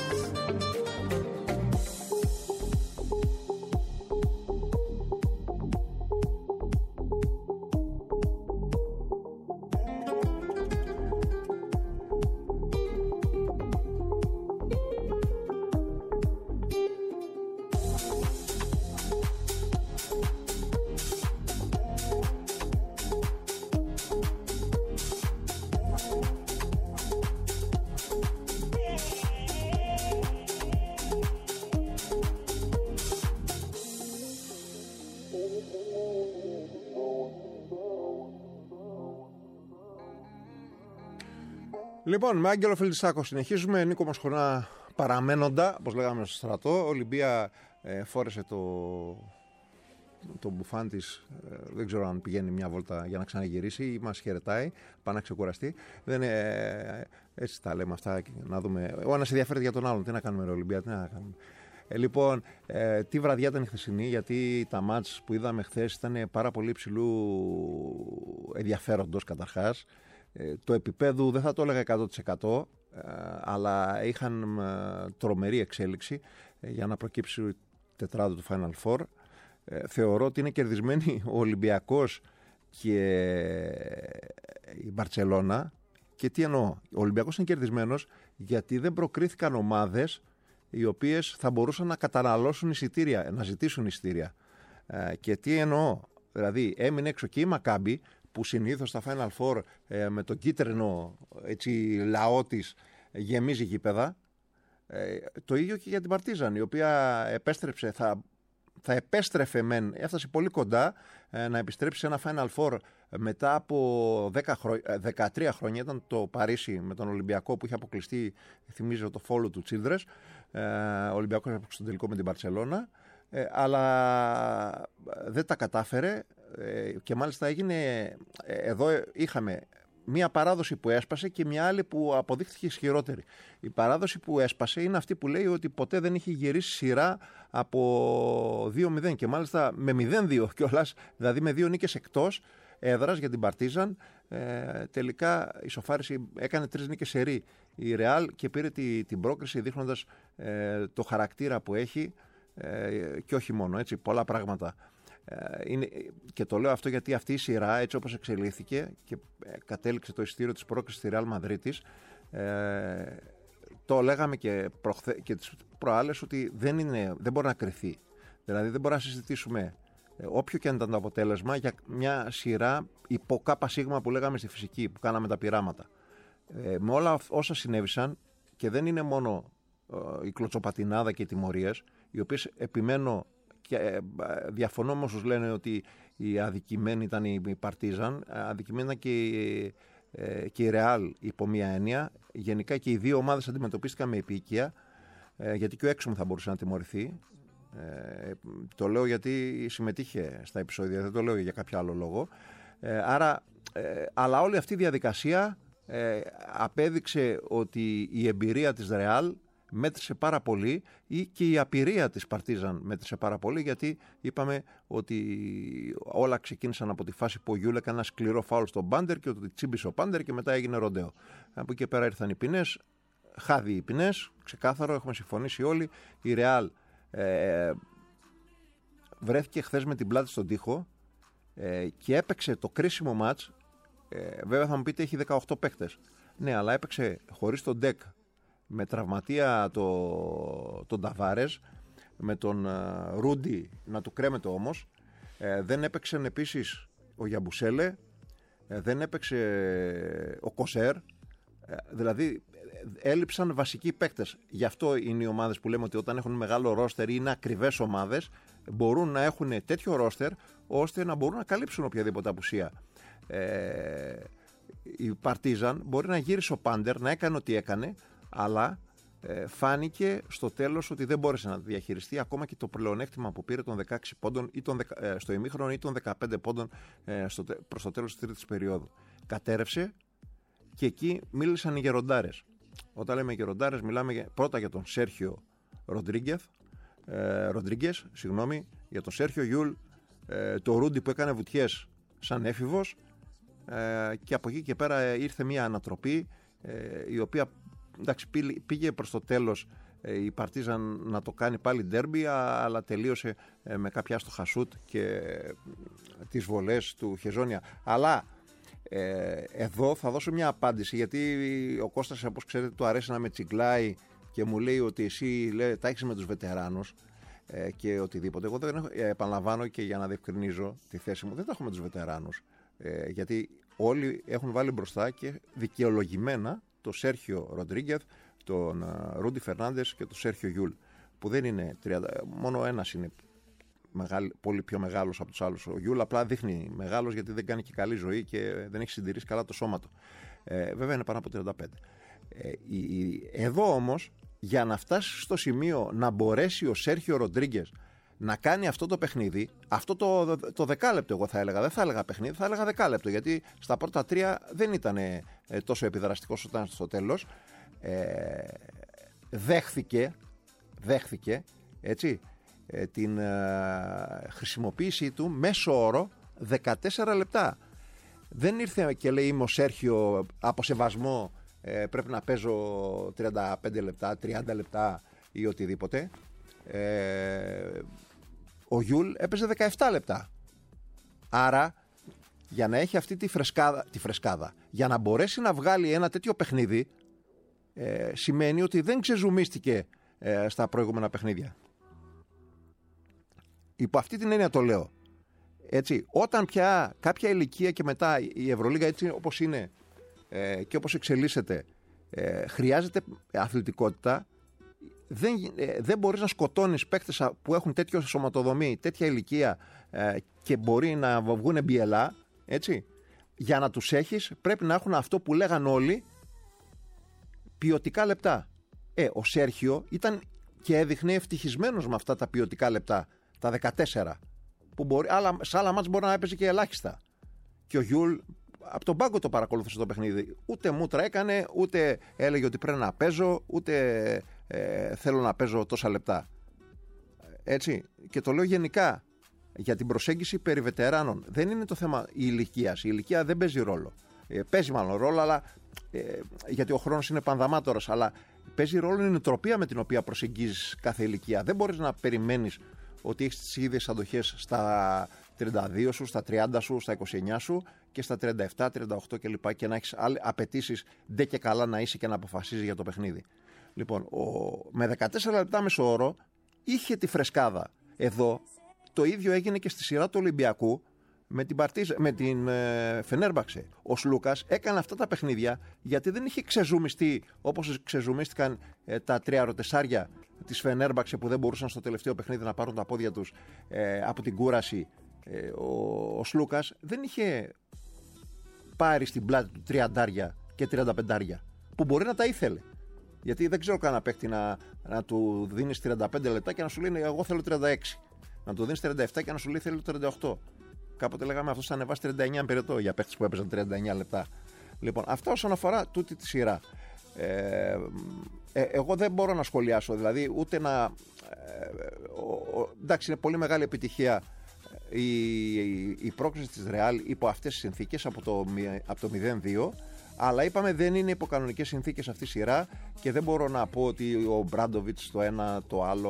Λοιπόν, με Άγγελο Φελισσάκο συνεχίζουμε. Νίκο Μοσχονά παραμένοντα, όπως λέγαμε στο στρατό. Ο Ολυμπία ε, φόρεσε το, το μπουφάν της. Ε, δεν ξέρω αν πηγαίνει μια βόλτα για να ξαναγυρίσει ή μας χαιρετάει. Πάει να ξεκουραστεί. Δεν, ε, έτσι τα λέμε αυτά. Να δούμε. Ο ένας ενδιαφέρεται για τον άλλον. Τι να κάνουμε, ρε Ολυμπία, τι να κάνουμε. Ε, λοιπόν, ε, τι βραδιά ήταν η χθεσινή, γιατί τα μάτς που είδαμε χθες ήταν πάρα πολύ υψηλού ενδιαφέροντος καταρχάς. Ε, το επίπεδο δεν θα το έλεγα εκατό τοις εκατό, ε, αλλά είχαν ε, τρομερή εξέλιξη ε, για να προκύψει η τετράδα του Final Four. Ε, θεωρώ ότι είναι κερδισμένοι ο Ολυμπιακός και η Μπαρτσελώνα. Και τι εννοώ, ο Ολυμπιακός είναι κερδισμένος γιατί δεν προκρίθηκαν ομάδες οι οποίες θα μπορούσαν να καταναλώσουν εισιτήρια, να ζητήσουν εισιτήρια. Ε, και τι εννοώ, δηλαδή έμεινε έξω και η Μακάμπι, που συνήθως στα Final Four ε, με τον κίτρινο έτσι, λαό της γεμίζει γήπεδα. Ε, το ίδιο και για την Παρτίζαν, η οποία επέστρεψε, θα, θα επέστρεφε μεν, έφτασε πολύ κοντά ε, να επιστρέψει σε ένα Final Four μετά από δέκα χρο... δεκατρία χρόνια. Ήταν το Παρίσι με τον Ολυμπιακό που είχε αποκλειστεί, θυμίζω, το φόλο του Τσίλδρες. Ε, ο Ολυμπιακός έπαιξε στον τελικό με την Μπαρτσελώνα. Ε, αλλά δεν τα κατάφερε ε, και μάλιστα έγινε ε, εδώ είχαμε μία παράδοση που έσπασε και μια άλλη που αποδείχθηκε ισχυρότερη. Η παράδοση που έσπασε είναι αυτή που λέει ότι ποτέ δεν είχε γυρίσει σειρά από δύο μηδέν και μάλιστα με μηδέν δύο κιόλας, δηλαδή με δύο νίκες εκτός έδρας για την Παρτίζαν. Ε, τελικά ισοφάρισε, έκανε τρεις νίκες σερί η Ρεάλ και πήρε τη, την πρόκριση δείχνοντας ε, το χαρακτήρα που έχει. Ε, και όχι μόνο, έτσι, πολλά πράγματα. Ε, είναι, και το λέω αυτό γιατί αυτή η σειρά, έτσι όπως εξελίχθηκε και ε, κατέληξε το εισιτήριο της πρόκρισης στη Ρεάλ Μαδρίτης, ε, το λέγαμε και, προχθε, και τις προάλλες ότι δεν, είναι, δεν μπορεί να κρυθεί. Δηλαδή δεν μπορεί να συζητήσουμε ε, όποιο και αν ήταν το αποτέλεσμα για μια σειρά υπό κάπα σίγμα που λέγαμε στη φυσική, που κάναμε τα πειράματα. Ε, με όλα όσα συνέβησαν, και δεν είναι μόνο ε, η κλωτσοπατινάδα και οι τιμωρίες, οι οποίες επιμένω και ε, διαφωνώ με όσους λένε ότι η αδικημένη ήταν η, η Παρτίζαν, αδικημένη ήταν και η, ε, και η Ρεάλ υπό μία έννοια. Γενικά και οι δύο ομάδες αντιμετωπίστηκαν με επίοικια, ε, γιατί και ο Έξουμ θα μπορούσε να τιμωρηθεί. Ε, το λέω γιατί συμμετείχε στα επεισόδια, δεν το λέω για κάποιο άλλο λόγο. Ε, άρα, ε, αλλά όλη αυτή η διαδικασία ε, απέδειξε ότι η εμπειρία της Ρεάλ μέτρησε πάρα πολύ ή και η απειρία της Παρτίζαν μέτρησε πάρα πολύ, γιατί είπαμε ότι όλα ξεκίνησαν από τη φάση που ο Γιούλ έκανε ένα σκληρό φάουλ στον Πάντερ και ότι τσίμπησε ο Πάντερ και μετά έγινε ροντέο. Από εκεί πέρα ήρθαν οι ποινές, χάδι οι ποινές, ξεκάθαρο, έχουμε συμφωνήσει όλοι. Η Ρεάλ ε, βρέθηκε χθες με την πλάτη στον τοίχο ε, και έπαιξε το κρίσιμο μάτς. Ε, βέβαια θα μου πείτε έχει δεκαοκτώ παίκτες. Ναι, αλλά έπαιξε χωρίς τον Ντεκ, με τραυματία το, τον Ταβάρες, με τον uh, Ρούντι να του κρέμεται όμως. Ε, δεν έπαιξε επίσης ο Γιαμπουσέλε, ε, δεν έπαιξε ο Κοσέρ. Ε, δηλαδή έλειψαν βασικοί παίκτες. Γι' αυτό είναι οι ομάδες που λέμε ότι όταν έχουν μεγάλο ρόστερ ή είναι ακριβές ομάδες, μπορούν να έχουν τέτοιο ρόστερ ώστε να μπορούν να καλύψουν οποιαδήποτε απουσία. Ε, η Παρτίζαν μπορεί να γύρισε ο Πάντερ, να έκανε ό,τι έκανε, αλλά ε, φάνηκε στο τέλος ότι δεν μπόρεσε να διαχειριστεί ακόμα και το πλεονέκτημα που πήρε των δεκαέξι πόντων ή των, ε, στο ημίχρονο ή των δεκαπέντε πόντων ε, στο, προς το τέλος της τρίτης περίοδου. Κατέρευσε και εκεί μίλησαν οι γεροντάρες. Όταν λέμε γεροντάρες μιλάμε πρώτα για τον Σέρχιο Ροντρίγκεθ, ε, Ροντρίγκες, συγγνώμη, για τον Σέρχιο Γιούλ, ε, το Ρούντι που έκανε βουτιές σαν έφηβος, ε, και από εκεί και πέρα ήρθε μια ανατροπή ε, η οποία εντάξει, πήγε προς το τέλος ε, η Παρτίζαν να το κάνει πάλι ντέρμπι, αλλά τελείωσε ε, με κάποια άστοχα σουτ και ε, τις βολές του Χεζόνια. Αλλά ε, εδώ θα δώσω μια απάντηση, γιατί ο Κώστας, όπως ξέρετε, του αρέσει να με τσιγκλάει και μου λέει ότι εσύ λέει, τα έχεις με τους βετεράνους ε, και οτιδήποτε. Εγώ δεν έχω, ε, επαναλαμβάνω και για να διευκρινίζω τη θέση μου, δεν τα έχω με τους βετεράνους. Ε, γιατί όλοι έχουν βάλει μπροστά και δικαιολογημένα το Σέρχιο Ροντρίγκεθ, τον Ρούντι Φερνάντες και τον Σέρχιο Γιούλ, που δεν είναι τριάντα, μόνο ένας είναι μεγάλη, πολύ πιο μεγάλος από τους άλλους. Ο Γιούλ απλά δείχνει μεγάλος γιατί δεν κάνει και καλή ζωή και δεν έχει συντηρήσει καλά το σώμα του. Ε, βέβαια είναι πάνω από τριάντα πέντε. Ε, η, η, εδώ όμως, για να φτάσει στο σημείο να μπορέσει ο Σέρχιο Ροντρίγκες να κάνει αυτό το παιχνίδι, αυτό το, το δεκάλεπτο εγώ θα έλεγα, δεν θα έλεγα παιχνίδι, θα έλεγα δεκάλεπτο, γιατί στα πρώτα τρία δεν ήταν ε, τόσο επιδραστικός όταν στο τέλος. Ε, δέχθηκε, δέχθηκε έτσι, ε, την ε, χρησιμοποίησή του μέσο όρο δεκατέσσερα λεπτά. Δεν ήρθε και λέει είμαι ο Σέρχιο, από σεβασμό ε, πρέπει να παίζω τριάντα πέντε λεπτά, τριάντα λεπτά ή οτιδήποτε. Ε, ο Γιούλ έπαιζε δεκαεπτά λεπτά. Άρα για να έχει αυτή τη φρεσκάδα, τη φρεσκάδα για να μπορέσει να βγάλει ένα τέτοιο παιχνίδι, ε, σημαίνει ότι δεν ξεζουμίστηκε ε, στα προηγούμενα παιχνίδια. Υπό αυτή την έννοια το λέω. Έτσι, όταν πια κάποια ηλικία και μετά η Ευρωλίγα έτσι όπως είναι ε, και όπως εξελίσσεται ε, χρειάζεται αθλητικότητα, δεν, ε, δεν μπορείς να σκοτώνεις παίκτες που έχουν τέτοιο σωματοδομή, τέτοια ηλικία ε, και μπορεί να βγουν μπιελά, έτσι. Για να τους έχεις πρέπει να έχουν αυτό που λέγαν όλοι, ποιοτικά λεπτά. Ε, ο Σέρχιο ήταν και έδειχνε ευτυχισμένος με αυτά τα ποιοτικά λεπτά, τα δεκατέσσερα, που μπορεί, άλλα, σε άλλα μάτς μπορεί να έπαιζε και ελάχιστα. Και ο Γιούλ από τον πάγκο το παρακολούθησε το παιχνίδι. Ούτε μούτρα έκανε, ούτε έλεγε ότι πρέπει να παίζω, ούτε ε, θέλω να παίζω τόσα λεπτά. Έτσι. Και το λέω γενικά για την προσέγγιση περί βετεράνων. Δεν είναι το θέμα η ηλικίας. Η ηλικία δεν παίζει ρόλο. Ε, παίζει μάλλον ρόλο, αλλά ε, γιατί ο χρόνος είναι πανδαμάτορας, αλλά παίζει ρόλο η νοοτροπία με την οποία προσεγγίζεις κάθε ηλικία. Δεν μπορείς να περιμένεις ότι έχεις τις ίδιες αντοχές στα τριάντα δύο σου, στα τριάντα σου, στα είκοσι εννιά σου και στα τριάντα επτά, τριάντα οκτώ κλπ. Και να έχεις απαιτήσεις ντε και καλά να είσαι και να αποφασίζεις για το παιχνίδι. Λοιπόν, ο, με δεκατέσσερα λεπτά μέσο όρο είχε τη φρεσκάδα. Εδώ το ίδιο έγινε και στη σειρά του Ολυμπιακού με την, Παρτίζ, με την ε, Φενέρμπαξε. Ο Σλούκας έκανε αυτά τα παιχνίδια γιατί δεν είχε ξεζουμιστεί όπως ξεζουμίστηκαν ε, τα τριάροτεσάρια της Φενέρμπαξε που δεν μπορούσαν στο τελευταίο παιχνίδι να πάρουν τα πόδια τους ε, από την κούραση. Ε, ο, ο Σλούκας δεν είχε πάρει στην πλάτη του τριαντάρια και τριάντα πεντάρια που μπορεί να τα ήθελε. Γιατί δεν ξέρω κανένα παίκτη να, να του δίνεις τριάντα πέντε λεπτά και να σου λέει εγώ θέλω τριάντα έξι. Να του δίνεις τριάντα επτά και να σου λέει θέλω τριάντα οκτώ. Κάποτε λέγαμε αυτό θα ανεβάσει τριάντα εννιά περαιτό για παίκτες που έπαιζαν τριάντα εννιά λεπτά. Λοιπόν, αυτά όσον αφορά τούτη τη σειρά. Ε, ε, εγώ δεν μπορώ να σχολιάσω, δηλαδή ούτε να. Ε, ο, ο, εντάξει, είναι πολύ μεγάλη επιτυχία η, η, η πρόκριση της Ρεάλ υπό αυτές τις συνθήκες από το, από το μηδέν δύο. Αλλά είπαμε δεν είναι υπό κανονικές συνθήκες αυτή η σειρά και δεν μπορώ να πω ότι ο Μπράντοβιτς το ένα το άλλο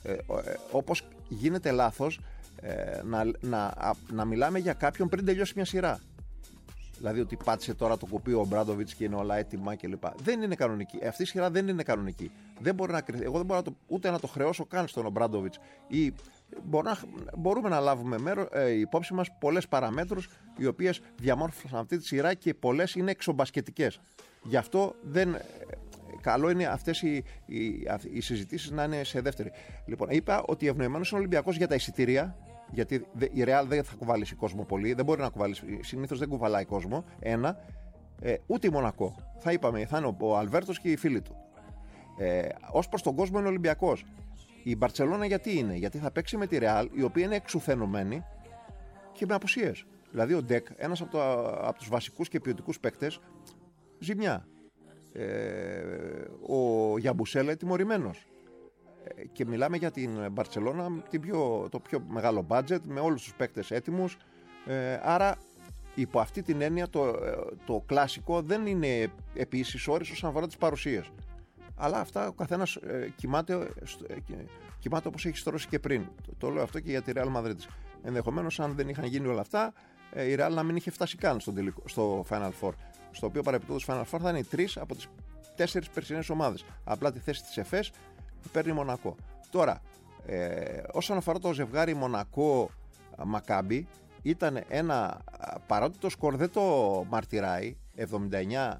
Ε, ε, όπως γίνεται λάθος ε, να, να, να μιλάμε για κάποιον πριν τελειώσει μια σειρά. Δηλαδή ότι πάτησε τώρα το κουπί ο Ομπράντοβιτς και είναι όλα έτοιμα κλπ. Δεν είναι κανονική. Αυτή η σειρά δεν είναι κανονική. Δεν μπορεί να, εγώ δεν μπορώ να το, ούτε να το χρεώσω καν στον Ομπράντοβιτς. Ή μπορώ να, μπορούμε να λάβουμε μέρο, ε, υπόψη μας πολλές παραμέτρους οι οποίες διαμόρφωσαν αυτή τη σειρά και πολλές είναι εξομπασκετικές. Γι' αυτό δεν. Ε, καλό είναι αυτές οι, οι, οι συζητήσεις να είναι σε δεύτερη. Λοιπόν, είπα ότι ευνοημένος είναι ο Ολυμπιακός για τα εισιτήρια. Γιατί η Real δεν θα κουβαλήσει κόσμο πολύ, δεν μπορεί να κουβαλήσει, συνήθως δεν κουβαλάει κόσμο. Ένα, ε, ούτε η Μονακό. Θα είπαμε, θα είναι ο, ο Αλβέρτος και οι φίλοι του. Ε, ως προς τον κόσμο είναι Ολυμπιακός. Η Μπαρτσελώνα γιατί είναι, γιατί θα παίξει με τη Real, η οποία είναι εξουθενωμένη και με απουσίες. Δηλαδή ο Ντεκ, ένας από, το, από τους βασικούς και ποιοτικούς παίκτες, ζημιά. Ε, ο Γιαμπουσέλα τιμωρημένος. Και μιλάμε για την Μπαρτσελώνα, την πιο, το πιο μεγάλο budget, με όλους τους παίκτες έτοιμους. Ε, άρα, υπό αυτή την έννοια, το, το κλασικό δεν είναι επίσης όρις όσον αφορά τις παρουσίες. Αλλά αυτά ο καθένας ε, κοιμάται, ε, κοιμάται όπως έχει στρώσει και πριν. Το, το λέω αυτό και για τη Real Madrid. Ενδεχομένως, αν δεν είχαν γίνει όλα αυτά, ε, η Real να μην είχε φτάσει καν στο, τελικό, στο Final Four. Στο οποίο παρεπιπτόντως Final Four θα είναι οι τρεις από τις τέσσερις περσινές ομάδες. Απλά τη θέση της ΕΦΕΣ παίρνει Μονακό. Τώρα, ε, όσον αφορά το ζευγάρι Μονακό-Μακάμπι, ήταν ένα, παρότι το σκορ δεν το μαρτυράει, εβδομήντα εννιά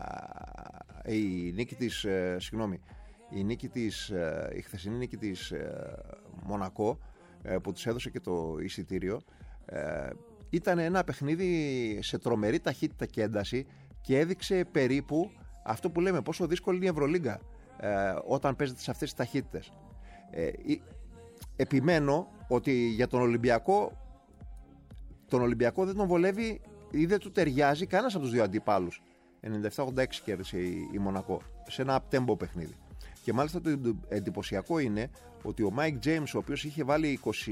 η νίκη της, ε, συγγνώμη, η νίκη της, ε, η χθεσινή νίκη της ε, Μονακό, ε, που τους έδωσε και το εισιτήριο, ε, ήταν ένα παιχνίδι σε τρομερή ταχύτητα και ένταση και έδειξε περίπου αυτό που λέμε, πόσο δύσκολη είναι η Ευρωλίγκα. Ε, όταν παίζεται σε αυτές τις ταχύτητες. Ε, επιμένω ότι για τον Ολυμπιακό τον Ολυμπιακό δεν τον βολεύει ή δεν του ταιριάζει κανένας από τους δύο αντιπάλους. ενενήντα επτά ογδόντα έξι κέρδισε η, η Μονακό σε ένα απτέμπο παιχνίδι. Και μάλιστα το εντυπωσιακό είναι ότι ο Μάικ Τζέιμς, ο οποίος είχε βάλει είκοσι,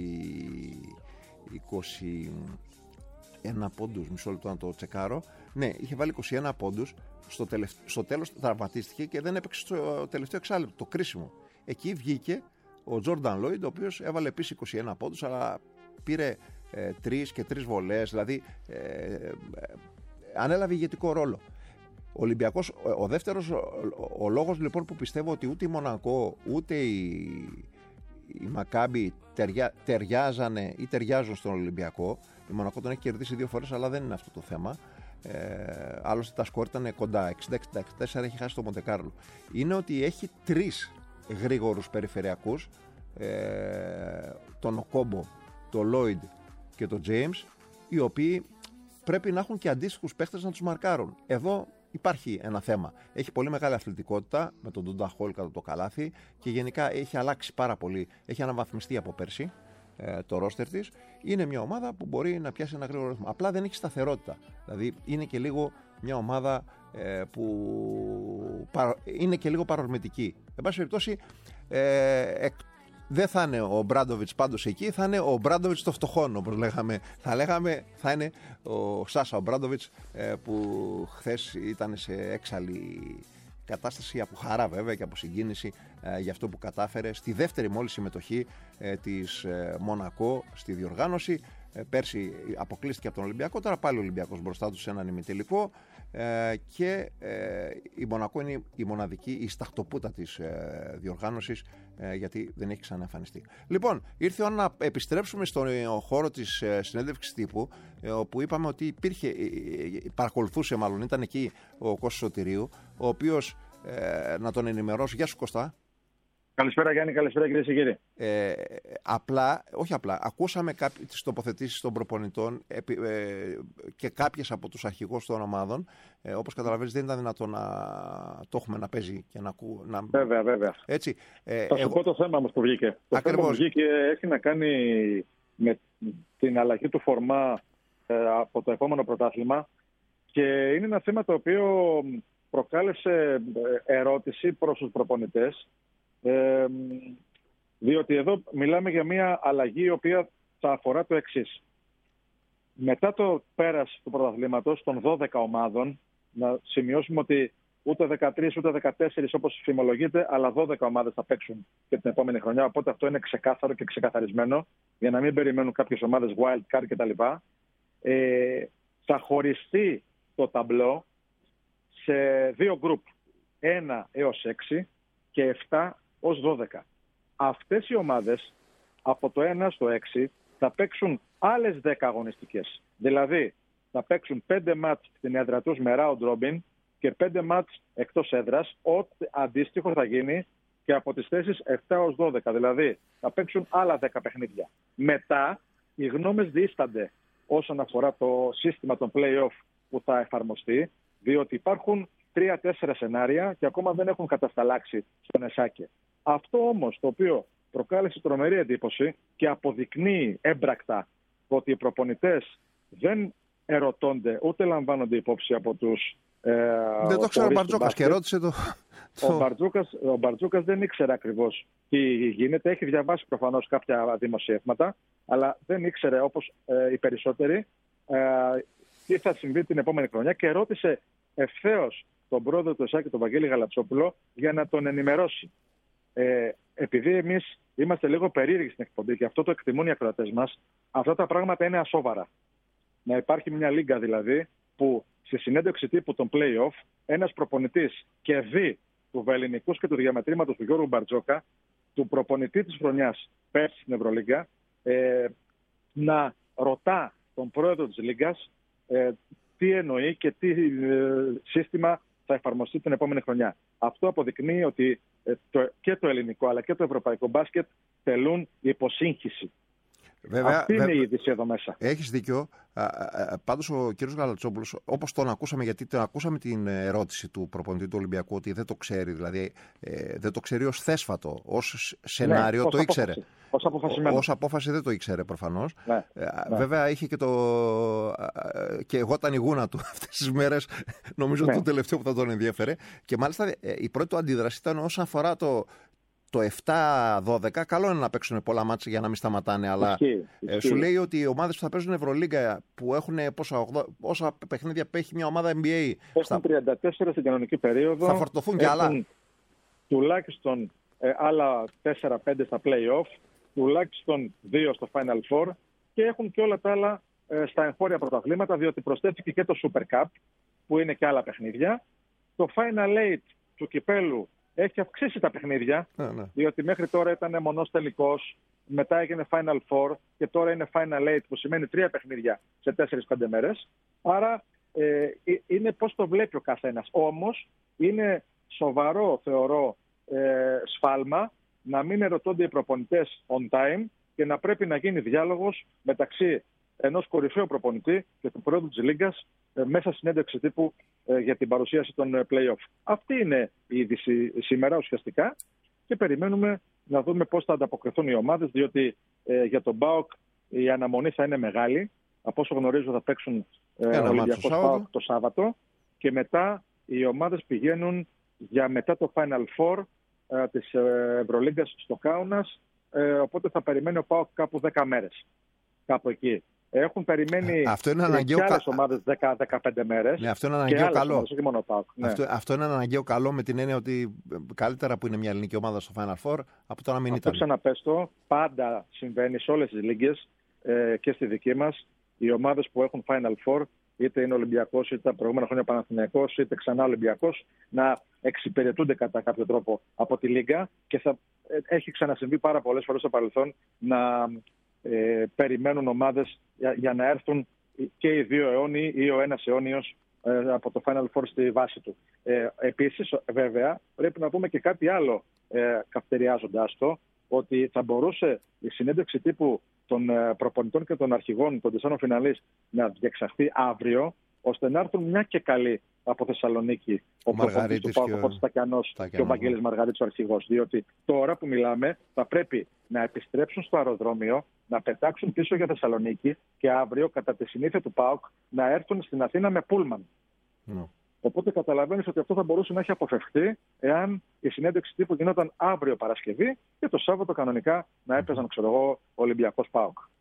είκοσι ένα πόντους, μισό λεπτό να το τσεκάρω, ναι, είχε βάλει είκοσι ένα πόντους. Στο, τελευ... στο τέλος τραυματίστηκε και δεν έπαιξε στο τελευταίο εξάλεπτο, το κρίσιμο. Εκεί βγήκε ο Τζόρνταν Λόιντ, ο οποίος έβαλε επίσης είκοσι ένα πόντους, αλλά πήρε ε, τρεις και τρεις βολές, δηλαδή ε, ε, ανέλαβε ηγετικό ρόλο. Ο Ολυμπιακός, ο, ο δεύτερος, ο, ο λόγος λοιπόν που πιστεύω ότι ούτε η Μονακό ούτε η, η Μακάμπι τεριά, ταιριάζανε ή ταιριάζουν στον Ολυμπιακό. Η Μονακό τον έχει κερδίσει δύο φορές, αλλά δεν είναι αυτό το θέμα. Ε, άλλωστε τα σκορ ήταν κοντά, εξήντα εξήντα τέσσερα, έχει χάσει το Μοντεκάρλο. Είναι ότι έχει τρεις γρήγορους περιφερειακούς, ε, τον Οκόμπο, τον Λόιντ και τον Τζέιμς, οι οποίοι πρέπει να έχουν και αντίστοιχους παίχτες να τους μαρκάρουν. Εδώ υπάρχει ένα θέμα. Έχει πολύ μεγάλη αθλητικότητα με τον Ντούντα Χολ κατά το καλάθι και γενικά έχει αλλάξει πάρα πολύ, έχει αναβαθμιστεί από πέρσι το ρόστερ της. Είναι μια ομάδα που μπορεί να πιάσει ένα γρήγορο ρυθμό. Απλά δεν έχει σταθερότητα. Δηλαδή είναι και λίγο μια ομάδα ε, που παρα... είναι και λίγο παρορμητική. Εν πάση περιπτώσει, ε, εκ... δεν θα είναι ο Μπράντοβιτς πάντως εκεί, θα είναι ο Μπράντοβιτς των φτωχών, όπως λέγαμε. Θα λέγαμε, θα είναι ο Σάσα ο Μπράντοβιτς, ε, που χθες ήταν σε έξαλλη κατάσταση, από χαρά βέβαια και από συγκίνηση ε, για αυτό που κατάφερε στη δεύτερη μόλις συμμετοχή ε, της ε, Μονακό στη διοργάνωση. Ε, πέρσι αποκλείστηκε από τον Ολυμπιακό, τώρα πάλι ο Ολυμπιακός μπροστά του σε έναν ημιτελικό ε, και ε, η Μονακό είναι η μοναδική, η σταχτοπούτα της ε, διοργάνωσης, ε, γιατί δεν έχει ξαναεμφανιστεί. Λοιπόν, ήρθε η ώρα να επιστρέψουμε στον χώρο της ε, συνέντευξης τύπου, ε, όπου είπαμε ότι υπήρχε, ε, παρακολουθούσε μάλλον, ήταν εκεί ο Κώστας Σωτηρίου, ο οποίος, ε, να τον ενημερώσω. Γεια σου Κώστα. Καλησπέρα Γιάννη, καλησπέρα κυρίες και κύριοι. Ε, απλά, όχι απλά, ακούσαμε κάποιες τις τοποθετήσεις των προπονητών ε, ε, και κάποιες από τους αρχηγούς των ομάδων. Ε, όπως καταλαβαίνεις, δεν ήταν δυνατό να το έχουμε να παίζει και να ακούω. Να... Βέβαια, βέβαια. Έτσι, ε, Θα σου εγώ... πω το θέμα όμως που βγήκε. Το Ακριβώς. θέμα που βγήκε έχει να κάνει με την αλλαγή του φορμά ε, από το επόμενο πρωτάθλημα και είναι ένα θέμα το οποίο προκάλεσε ερώτηση προς τους προπονητές. Ε, διότι εδώ μιλάμε για μια αλλαγή η οποία θα αφορά το εξής. Μετά το πέρας του πρωταθλήματος των δώδεκα ομάδων, να σημειώσουμε ότι ούτε δεκατρείς ούτε δεκατέσσερις όπως φημολογείται, αλλά δώδεκα ομάδες θα παίξουν και την επόμενη χρονιά. Οπότε αυτό είναι ξεκάθαρο και ξεκαθαρισμένο, για να μην περιμένουν κάποιες ομάδες wild card κτλ. Ε, θα χωριστεί το ταμπλό σε δύο γκρουπ, ένα έως έξι και επτά ως δώδεκα. Αυτές οι ομάδες από το ένα στο έξι θα παίξουν άλλες δέκα αγωνιστικές. Δηλαδή θα παίξουν πέντε μάτς στην έδρα τους με round robin και πέντε μάτς εκτός έδρας, ό,τι αντίστοιχο θα γίνει και από τις θέσεις επτά ως δώδεκα. Δηλαδή θα παίξουν άλλα δέκα παιχνίδια. Μετά οι γνώμες διήστανται όσον αφορά το σύστημα των play-off που θα εφαρμοστεί, διότι υπάρχουν τρία-τέσσερα σενάρια και ακόμα δεν έχουν κατασταλάξει στον ΕΣΑΚΕ. Αυτό όμως το οποίο προκάλεσε τρομερή εντύπωση και αποδεικνύει έμπρακτα ότι οι προπονητές δεν ερωτώνται ούτε λαμβάνονται υπόψη από τους ε, δεν το ξέρω ο Μπαρτζόκας και ρώτησε το... Ο Μπαρτζούκας, ο Μπαρτζούκας δεν ήξερε ακριβώς τι γίνεται. Έχει διαβάσει προφανώς κάποια δημοσιεύματα, αλλά δεν ήξερε όπως ε, οι περισσότεροι ε, τι θα συμβεί την επόμενη χρονιά και ρώτησε ευθέως τον πρόεδρο του ΕΣΑΚΕ, τον Βαγγέλη Γαλατσόπουλο, για να τον ενημερώσει. Ε, επειδή εμείς είμαστε λίγο περίεργοι στην εκπομπή και αυτό το εκτιμούν οι ακροατές μας, αυτά τα πράγματα είναι ασόβαρα. Να υπάρχει μια λίγκα δηλαδή που στη συνέντευξη τύπου των play-off ένας προπονητής και δι του βελληνικούς και του διαμετρήματος του Γιώργου Μπαρτζόκα, του προπονητή της χρονιάς πέρσι στην Ευρωλίγκα, ε, να ρωτά τον πρόεδρο της Λίγκας ε, τι εννοεί και τι ε, σύστημα θα εφαρμοστεί την επόμενη χρονιά. Αυτό αποδεικνύει ότι ε, το, και το ελληνικό αλλά και το ευρωπαϊκό μπάσκετ τελούν υποσύγχυση. Βέβαια, Αυτή βέβαια, είναι η είδηση εδώ μέσα. Έχεις δίκιο. Πάντως ο κ. Γαλατσόπουλος, όπως τον ακούσαμε, γιατί τον ακούσαμε την ερώτηση του προπονητή του Ολυμπιακού ότι δεν το ξέρει, δηλαδή ε, δεν το ξέρει ως θέσφατο, ως σενάριο, ναι, το ως ήξερε. Απόφαση. Ως, αποφασισμένο. ως απόφαση δεν το ήξερε προφανώς. Ναι, ε, ναι. Βέβαια είχε και το... και εγώ ήταν η γούνα του αυτές τις μέρες, νομίζω ναι. το τελευταίο που θα τον ενδιέφερε. Και μάλιστα ε, η πρώτη του αντίδραση ήταν όσον αφορά το... Το επτά δώδεκα, καλό είναι να παίξουν πολλά μάτσα για να μην σταματάνε, αλλά ισχύει, ισχύει. Ισχύει. Σου λέει ότι οι ομάδες που θα παίζουν Ευρωλίγκα, που έχουν πόσα, όσα παιχνίδια έχει μια ομάδα N B A. Έχουν στα... τριάντα τέσσερα στην κανονική περίοδο. Θα φορτωθούν και άλλα. Τουλάχιστον ε, άλλα τέσσερα πέντε στα play-off, τουλάχιστον δύο στο Final Four και έχουν και όλα τα άλλα ε, στα εγχώρια πρωταθλήματα, διότι προσθέθηκε και το Super Cup, που είναι και άλλα παιχνίδια. Το Final Eight του κυπέλου έχει αυξήσει τα παιχνίδια, ναι, ναι. διότι μέχρι τώρα ήταν μονός τελικός, μετά έγινε Final Four και τώρα είναι Final Eight, που σημαίνει τρία παιχνίδια σε τέσσερις πέντε μέρες. Άρα ε, είναι πώς το βλέπει ο καθένας. Όμως είναι σοβαρό, θεωρώ, ε, σφάλμα να μην ερωτώνται οι προπονητές on time και να πρέπει να γίνει διάλογος μεταξύ ενός κορυφαίου προπονητή και του πρόεδρου της Λίγκας ε, μέσα στην ένταξη τύπου ε, για την παρουσίαση των ε, play-off. Αυτή είναι η είδηση σήμερα ουσιαστικά και περιμένουμε να δούμε πώς θα ανταποκριθούν οι ομάδες, διότι ε, για τον ΠΑΟΚ η αναμονή θα είναι μεγάλη. Από όσο γνωρίζω θα παίξουν ε, Ολυμπιακός ΠΑΟΚ το Σάββατο και μετά οι ομάδες πηγαίνουν για μετά το Final Four ε, της ε, Ευρωλίγκας στο Κάουνας, ε, οπότε θα περιμένει ο ΠΑΟΚ κάπου δέκα μέρες. Κάπου εκεί. Έχουν περιμένει αυτό είναι ε, και άλλες ομάδες δέκα με δεκαπέντε μέρες. Ναι, αυτό είναι αναγκαίο καλό. Ομάδες, όχι μόνο ΠΑΟΚ. Ναι. Αυτό, αυτό είναι αναγκαίο καλό με την έννοια ότι καλύτερα που είναι μια ελληνική ομάδα στο Final Four από το να μην αυτό ήταν. Ξαναπέστο, πάντα συμβαίνει σε όλες τις λίγκες ε, και στη δική μας. Οι ομάδες που έχουν Final Four, είτε είναι Ολυμπιακός, είτε τα προηγούμενα χρόνια Παναθηναϊκός, είτε ξανά Ολυμπιακός, να εξυπηρετούνται κατά κάποιο τρόπο από τη Λίγκα και θα, ε, έχει ξανασυμβεί πάρα πολλές φορές στο παρελθόν να ε, περιμένουν ομάδες για, για να έρθουν και οι δύο αιώνιοι ή ο ένας αιώνιος ε, από το Final Four στη βάση του. Ε, επίσης, βέβαια, πρέπει να πούμε και κάτι άλλο ε, καυτεριάζοντας το, ότι θα μπορούσε η συνέντευξη τύπου των προπονητών και των αρχηγών των τεσσάρων φιναλίστ να διεξαχθεί αύριο, ώστε να έρθουν μια και καλή από Θεσσαλονίκη ο προπονητής του ΠΑΟΚ, ο Κωστακιανός και ο Βαγγέλης Μαργαρίτης ο αρχηγός. Διότι τώρα που μιλάμε θα πρέπει να επιστρέψουν στο αεροδρόμιο, να πετάξουν πίσω για Θεσσαλονίκη και αύριο κατά τη συνήθεια του ΠΑΟΚ να έρθουν στην Αθήνα με πούλμαν. No. Οπότε καταλαβαίνεις ότι αυτό θα μπορούσε να έχει αποφευχθεί εάν η συνέντευξη τύπου γινόταν αύριο Παρασκευή και το Σάββατο κανονικά να έπαιζαν, ξέρω εγώ, Ολυμπιακός ΠΑΟΚ.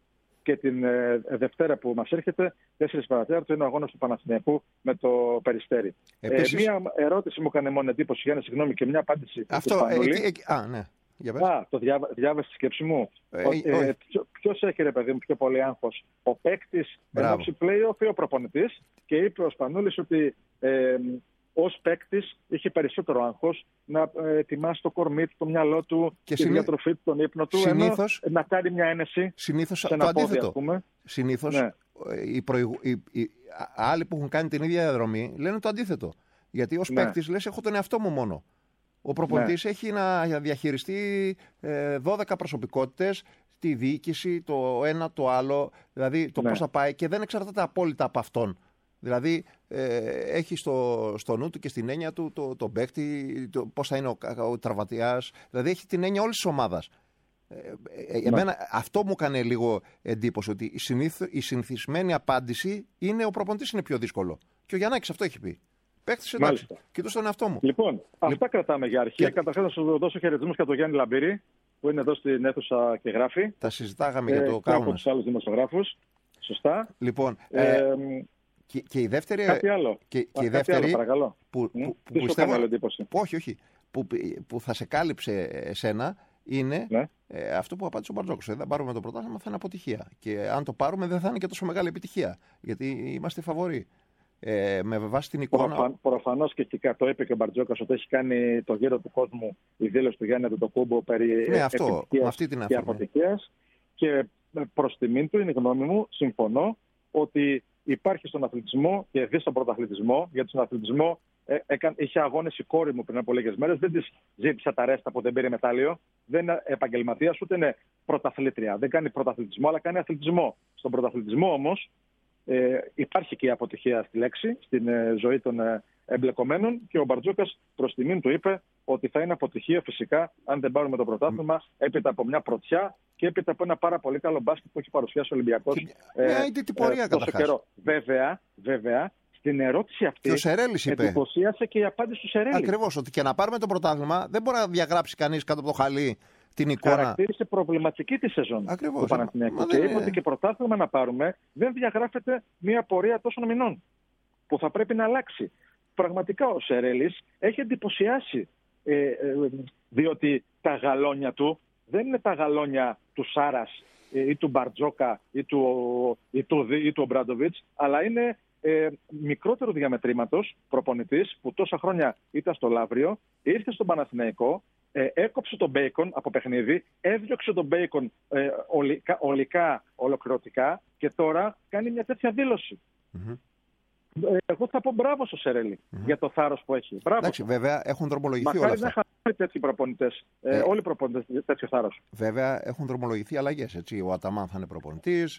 Και την ε, Δευτέρα που μας έρχεται, τέσσερις παρά τέταρτο, είναι ο αγώνας του Παναθηναϊκού με το Περιστέρι. Επίσης... Ε, μία ερώτηση μου έκανε μόνο εντύπωση, Γιάννη, συγγνώμη, και μια απάντηση. Αυτό, ε, ε, ε, α, ναι. Για πες. Α, το διάβα, διάβασε τη σκέψη μου. Ε, ε, ποιο, ποιος έχει, ρε παιδί μου, πιο πολύ άγχος, ο παίκτης ενόψει play-off ή ο προπονητής? Και είπε ο Σπανούλης ότι ε, ως παίκτης είχε περισσότερο άγχος να ε, ετοιμάσει το κορμί του, το μυαλό του, και τη συνή... διατροφή του, τον ύπνο του, συνήθως... ενώ να κάνει μια ένεση. Συνήθως σε ένα το πόδι, αντίθετο. ας πούμε. Συνήθως ναι. οι, προηγου... οι, οι άλλοι που έχουν κάνει την ίδια διαδρομή λένε το αντίθετο. Γιατί ως ναι. παίκτης λες, έχω τον εαυτό μου μόνο. Ο προπονητής ναι. έχει να διαχειριστεί ε, δώδεκα προσωπικότητες, τη διοίκηση, το ένα, το άλλο, δηλαδή το ναι. πώς θα πάει, και δεν εξαρτάται απόλυτα από αυτόν. Δηλαδή ε, έχει στο, στο νου του και στην έννοια του τον το παίκτη, το, πώς θα είναι ο, ο τραυματιάς, δηλαδή έχει την έννοια όλης της ομάδας. Ε, ε, ναι. Εμένα αυτό μου έκανε λίγο εντύπωση, ότι η, συνήθ, η συνηθισμένη απάντηση είναι ο προπονητής είναι πιο δύσκολο. Και ο Γιαννάκης αυτό έχει πει. Παίκτης, εντάξει, κοιτούσα τον εαυτό μου. Λοιπόν, λοιπόν, αυτά κρατάμε για αρχή. Και... Καταρχάς να σου δώσω χαιρετισμούς και τον Γιάννη Λαμπύρη, που είναι εδώ στην αίθουσα και γράφει. Τα συζητάγαμε ε, για το Κάουνας. Από τους άλλους δημοσιογράφους. Σωστά. Λοιπόν, ε, ε, και, και η δεύτερη... Κάτι άλλο. Και, και Α, η δεύτερη... Άλλο, παρακαλώ. Που, που, που, που πιστεύω... άλλο εντύπωση. Όχι, όχι. Που, που θα σε κάλυψε εσένα είναι ναι. ε, αυτό που απάντησε ο Μπαρτζόκας. Δεν θα πάρουμε το πρωτάθλημα, θα είναι αποτυχία. Και αν το πάρουμε δεν θα είναι και τόσο μεγάλη επιτυχία. Γιατί είμαστε φαβοροί. Ε, με βάση την εικόνα. Προφαν, προφανώς και το είπε και ο Μπαρτζόκας ότι έχει κάνει το γύρο του κόσμου η δήλωση του Γιάννη Αντετοκούμπο περί ναι, αυτό, επιτυχίας και αποτυχίας. Και προς τιμήν του, είναι η γνώμη μου, συμφωνώ ότι υπάρχει στον αθλητισμό και δει στον πρωταθλητισμό, γιατί στον αθλητισμό ε, ε, είχε αγώνες η κόρη μου πριν από λίγες μέρες. Δεν της ζήτησα τα ρέστα που δεν πήρε μετάλλιο. Δεν είναι επαγγελματίας, ούτε είναι πρωταθλήτρια. Δεν κάνει πρωταθλητισμό, αλλά κάνει αθλητισμό. Στον πρωταθλητισμό όμως ε, υπάρχει και η αποτυχία στη λέξη, στην ε, ζωή των ε, εμπλεκομένων, και ο Μπαρτζόκας προς τιμήν του είπε ότι θα είναι αποτυχία φυσικά αν δεν πάρουμε το πρωτάθλημα έπειτα από μια πρωτιά και έπειτα από ένα πάρα πολύ καλό μπάσκετ που έχει παρουσιάσει ο Ολυμπιακός ε, ε, ε, τόσο καιρό. Βέβαια, βέβαια, στην ερώτηση αυτή εντυπωσίασε και η απάντηση του Σερέλη. Ακριβώς, ότι και να πάρουμε το πρωτάθλημα δεν μπορεί να διαγράψει κανείς κάτω από το χαλί την εικόνα. Χαρακτήρισε προβληματική τη σεζόν του Παναθηναϊκού και είπε ότι και πρωτάθλημα να πάρουμε δεν διαγράφεται μια πορεία τόσων μηνών που θα πρέπει να αλλάξει. Πραγματικά ο Σερέλης έχει εντυπωσιάσει, ε, ε, διότι τα γαλόνια του δεν είναι τα γαλόνια του Σάρας ε, ή του Μπαρτζόκα ή του, ή του, ή του Ομπράντοβιτς, αλλά είναι ε, μικρότερου διαμετρήματος προπονητής που τόσα χρόνια ήταν στο Λαύριο, ήρθε στον Παναθηναϊκό, ε, έκοψε τον Μπέικον από παιχνίδι, έδιωξε τον Μπέικον ε, ολικά, ολικά, ολοκληρωτικά, και τώρα κάνει μια τέτοια δήλωση. Mm-hmm. Εγώ θα πω μπράβο στο Σερέλη mm-hmm. για το θάρρος που έχει. Μπράβο. Εντάξει, βέβαια έχουν δρομολογηθεί όλα αυτά. Μακάρι να είχαν τέτοιοι προπονητές, ε, ε, όλοι οι προπονητές τέτοιο θάρρος. Βέβαια έχουν δρομολογηθεί αλλαγές. Έτσι. Ο Αταμάν θα είναι προπονητής.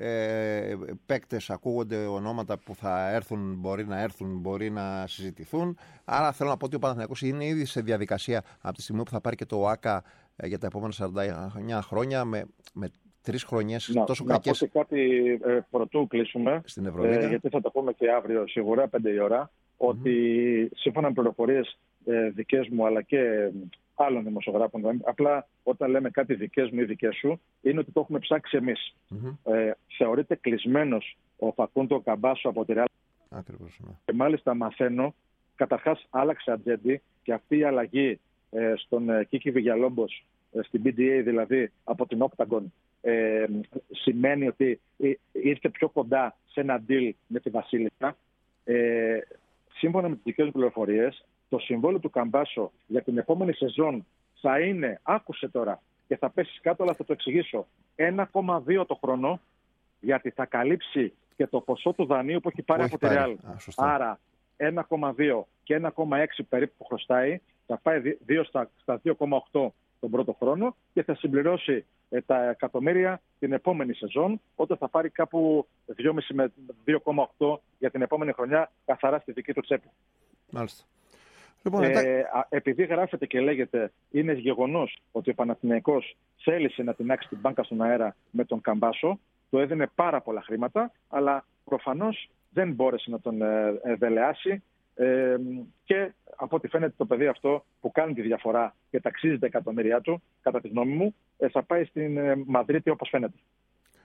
Ε, παίκτες ακούγονται ονόματα που θα έρθουν, μπορεί να έρθουν, μπορεί να συζητηθούν. Άρα θέλω να πω ότι ο Παναθηναϊκός είναι ήδη σε διαδικασία από τη στιγμή που θα πάρει και το ΟΑΚΑ ε, για τα επόμενα σαράντα εννιά χρόνια με, με τρεις χρονιές να, τόσο να κακές. Να πω και κάτι ε, πρωτού κλείσουμε, στην Ευρωλίγα. Ε, γιατί θα το πούμε και αύριο σίγουρα, πέντε η ώρα, mm-hmm. ότι σύμφωνα με πληροφορίες ε, δικές μου αλλά και άλλων δημοσιογράφων, απλά όταν λέμε κάτι δικές μου ή δικές σου, είναι ότι το έχουμε ψάξει εμείς. Mm-hmm. Ε, θεωρείται κλεισμένος ο Φακούντο Καμπάσο από τη Ρεάλ. Ακριβώς, ναι. Και μάλιστα μαθαίνω, καταρχάς άλλαξε ατζέντη, και αυτή η αλλαγή ε, στον ε, Κίκη Βιγιαλόμπος, ε, στην πι ντι έι δηλαδή, από την Octagon, ε, σημαίνει ότι ήρθε πιο κοντά σε ένα deal με τη Βασίλισσα. Ε, σύμφωνα με τις δικές μου πληροφορίες, το συμβόλαιο του Καμπάσο για την επόμενη σεζόν θα είναι, άκουσε τώρα και θα πέσει κάτω, αλλά θα το εξηγήσω, ένα κόμμα δύο το χρόνο, γιατί θα καλύψει και το ποσό του δανείου που έχει πάρει από τη Ρεάλ. Άρα ένα κόμμα δύο και ένα κόμμα έξι περίπου που χρωστάει, θα πάει δύο στα, στα δύο κόμμα οκτώ τον πρώτο χρόνο και θα συμπληρώσει ε, τα εκατομμύρια την επόμενη σεζόν, όταν θα πάρει κάπου δυόμισι με δύο κόμμα οκτώ για την επόμενη χρονιά καθαρά στη δική του τσέπη. Μάλιστα. Λοιπόν, ε, α, επειδή γράφεται και λέγεται, είναι γεγονός ότι ο Παναθηναϊκός θέλησε να τεινάξει την μπάνκα στον αέρα με τον Καμπάσο, του έδινε πάρα πολλά χρήματα, αλλά προφανώς δεν μπόρεσε να τον ε, ε, δελεάσει. Ε, και από ό,τι φαίνεται το παιδί αυτό που κάνει τη διαφορά και ταξίζει τα εκατομμύρια του, κατά τη γνώμη μου, ε, θα πάει στην ε, Μαδρίτη όπως φαίνεται.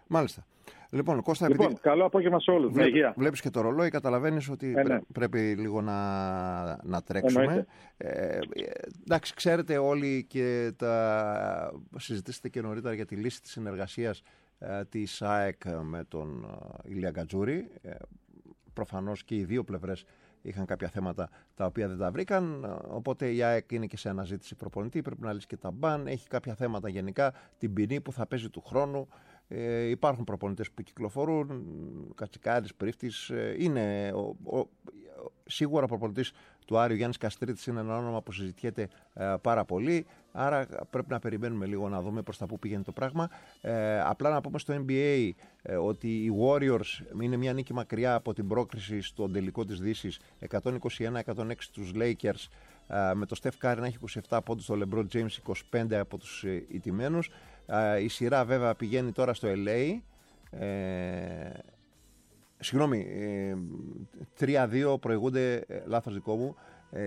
Μάλιστα. Λοιπόν, Κώστα, Λοιπόν, επειδή... καλό απόγευμα σε όλους. Βλέ... Υγεία. Βλέπεις και το ρολόι, καταλαβαίνεις ότι ε, ναι. πρέ... πρέπει λίγο να, να τρέξουμε. Ε, εντάξει, ξέρετε όλοι και τα συζητήσετε και νωρίτερα για τη λύση της συνεργασίας ε, της ΑΕΚ με τον ε, Ηλία Γκατζούρη. Ε, προφανώς και οι δύο πλευρές είχαν κάποια θέματα τα οποία δεν τα βρήκαν, οπότε η ΑΕΚ είναι και σε αναζήτηση προπονητή, πρέπει να λύσει και τα μπαν, έχει κάποια θέματα γενικά, την ποινή που θα παίζει του χρόνου. Ε, υπάρχουν προπονητές που κυκλοφορούν, Κατσικάρης, Πρίφτης, ε, είναι ο, ο, ο, σίγουρα ο προπονητής του Άριου Γιάννης Καστρίτης είναι ένα όνομα που συζητιέται ε, πάρα πολύ, άρα πρέπει να περιμένουμε λίγο να δούμε προς τα πού πηγαίνει το πράγμα. Ε, απλά να πούμε στο N B A ε, ότι οι Warriors είναι μια νίκη μακριά από την πρόκριση στον τελικό της Δύσης, εκατόν είκοσι ένα εκατόν έξι τους Lakers, ε, με το Steph Curry να έχει είκοσι επτά πόντους, το LeBron James είκοσι πέντε από τους ε, ηττημένους. Η σειρά βέβαια πηγαίνει τώρα στο L A. Ε, συγγνώμη, ε, τρία δύο προηγούνται, ε, λάθος δικό μου, ε,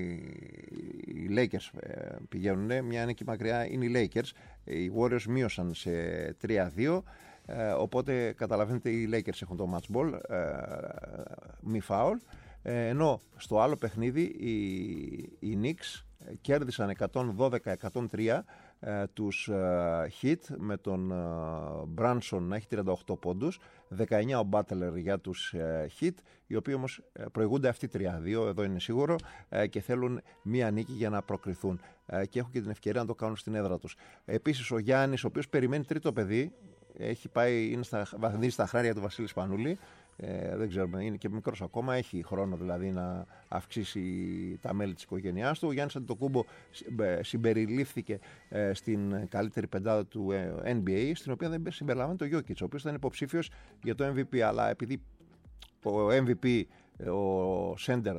οι Lakers ε, πηγαίνουν, μια νίκη μακριά είναι οι Lakers. Οι Warriors μείωσαν σε τρία δύο, ε, οπότε καταλαβαίνετε οι Lakers έχουν το match ball, ε, μη foul, ε, ενώ στο άλλο παιχνίδι οι, οι Knicks κέρδισαν εκατόν δώδεκα εκατόν τρία ε, τους ε, Heat με τον ε, Branson να έχει τριάντα οκτώ πόντους, δεκαεννιά ο Butler για τους ε, Heat, οι οποίοι όμως ε, προηγούνται αυτοί τρία δύο, εδώ είναι σίγουρο, ε, και θέλουν μία νίκη για να προκριθούν ε, και έχουν και την ευκαιρία να το κάνουν στην έδρα τους. Επίσης ο Γιάννης, ο οποίος περιμένει τρίτο παιδί, έχει πάει, είναι στα, βαθνίζει στα χνάρια του Βασίλη Σπανούλη. Ε, δεν ξέρουμε, είναι και μικρός ακόμα, έχει χρόνο δηλαδή να αυξήσει τα μέλη της οικογένειάς του. Ο Γιάννης Αντετοκούμπο συμπεριλήφθηκε ε, στην καλύτερη πεντάδα του ε, N B A, στην οποία δεν συμπεριλαμβάνεται ο Γιόκιτς, ο οποίος ήταν υποψήφιος για το M V P, αλλά επειδή ο M V P, ο Σέντερ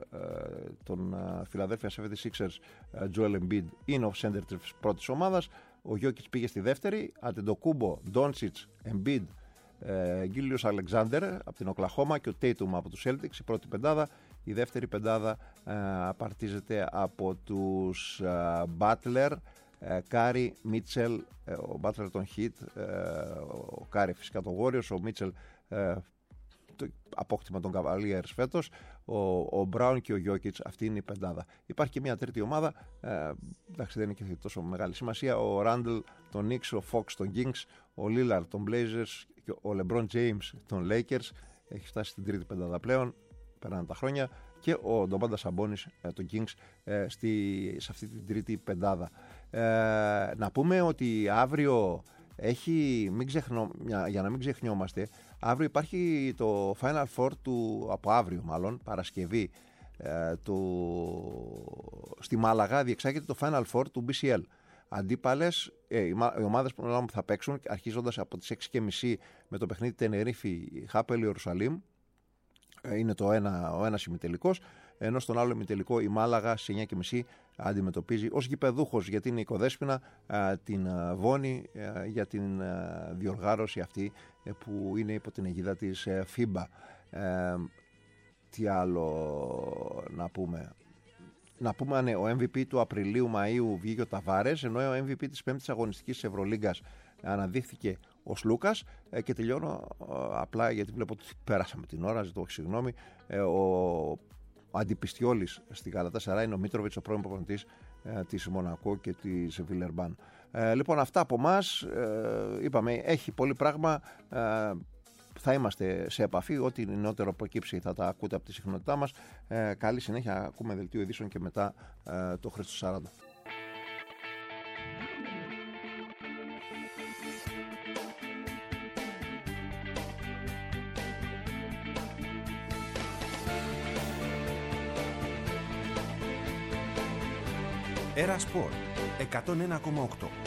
των Philadelphia εβδομήντα έξι ers, Joel Embiid, είναι ο Σέντερ της πρώτης ομάδας, ο Γιόκιτς πήγε στη δεύτερη, Αντετοκούμπο, Ντόντσιτς, Embiid, Γκίλιος Αλεξάνδερ από την Οκλαχώμα και ο Τέιτουμ από τους Celtics, η πρώτη πεντάδα. Η δεύτερη πεντάδα ε, απαρτίζεται από τους Μπάτλερ, Κάρι, Μίτσελ, ο Μπάτλερ των Heat, ε, ο Κάρι φυσικά των Warriors, ο Μίτσελ ε, το απόκτημα των Cavaliers φέτος, ο Μπράουν και ο Γιόκιτς, αυτή είναι η πεντάδα. Υπάρχει και μια τρίτη ομάδα, ε, εντάξει δεν είναι και τόσο μεγάλη σημασία, ο Ράντλ των Knicks, ο Fox των Kings, ο Λίλαρντ των Blazers και ο LeBron James των Lakers, έχει φτάσει στην τρίτη πεντάδα πλέον, περνάνε τα χρόνια, και ο Ντομάντα Σαμπόνις ε, των Kings ε, στη, σε αυτή την τρίτη πεντάδα. Ε, να πούμε ότι αύριο έχει, μην ξεχνώ, για να μην ξεχνιόμαστε, αύριο υπάρχει το Final Four του, από αύριο μάλλον, Παρασκευή, ε, του, στη Μάλαγα διεξάγεται το Final Four του B C L. Αντίπαλες, ε, οι, οι ομάδες που θα παίξουν, αρχίζοντας από τις έξι και μισή με το παιχνίδι Τενερίφη Χάπελ Ιερουσαλήμ, ε, είναι το ένα, ο ένας ημιτελικός, ενώ στον άλλο ημιτελικό η Μάλαγα στις εννιά και μισή αντιμετωπίζει ως γηπεδούχος, γιατί είναι η Οικοδέσποινα, την Βόνη για την διοργάνωση αυτή που είναι υπό την αιγίδα της φίμπα. Ε, τι άλλο να πούμε. Να πούμε, ναι, ο M V P του Απριλίου-Μαΐου βγήκε ο Ταβάρες, ενώ ο M V P της πέμπτης αγωνιστικής της Ευρωλίγκας αναδείχθηκε ο Λούκας, ε, και τελειώνω ε, απλά γιατί βλέπω ότι πέρασαμε την ώρα, ζητώ συγγνώμη. Ε, ο Ο Αντιπιστιόλης στη Γαλατάσαράι είναι ο Μίτροβιτς, ο πρώην προπονητής ε, της Μονακό και της Βιλερμπάν. Ε, λοιπόν, αυτά από εμάς. Ε, είπαμε, έχει πολύ πράγμα. Ε, θα είμαστε σε επαφή. Ό,τι νεότερο προκύψει θα τα ακούτε από τη συχνότητά μας. Ε, καλή συνέχεια. Ακούμε δελτίο ειδήσεων και μετά ε, το Χρήστο σαράντα. Έρα Σπορ εκατόν ένα κόμμα οκτώ.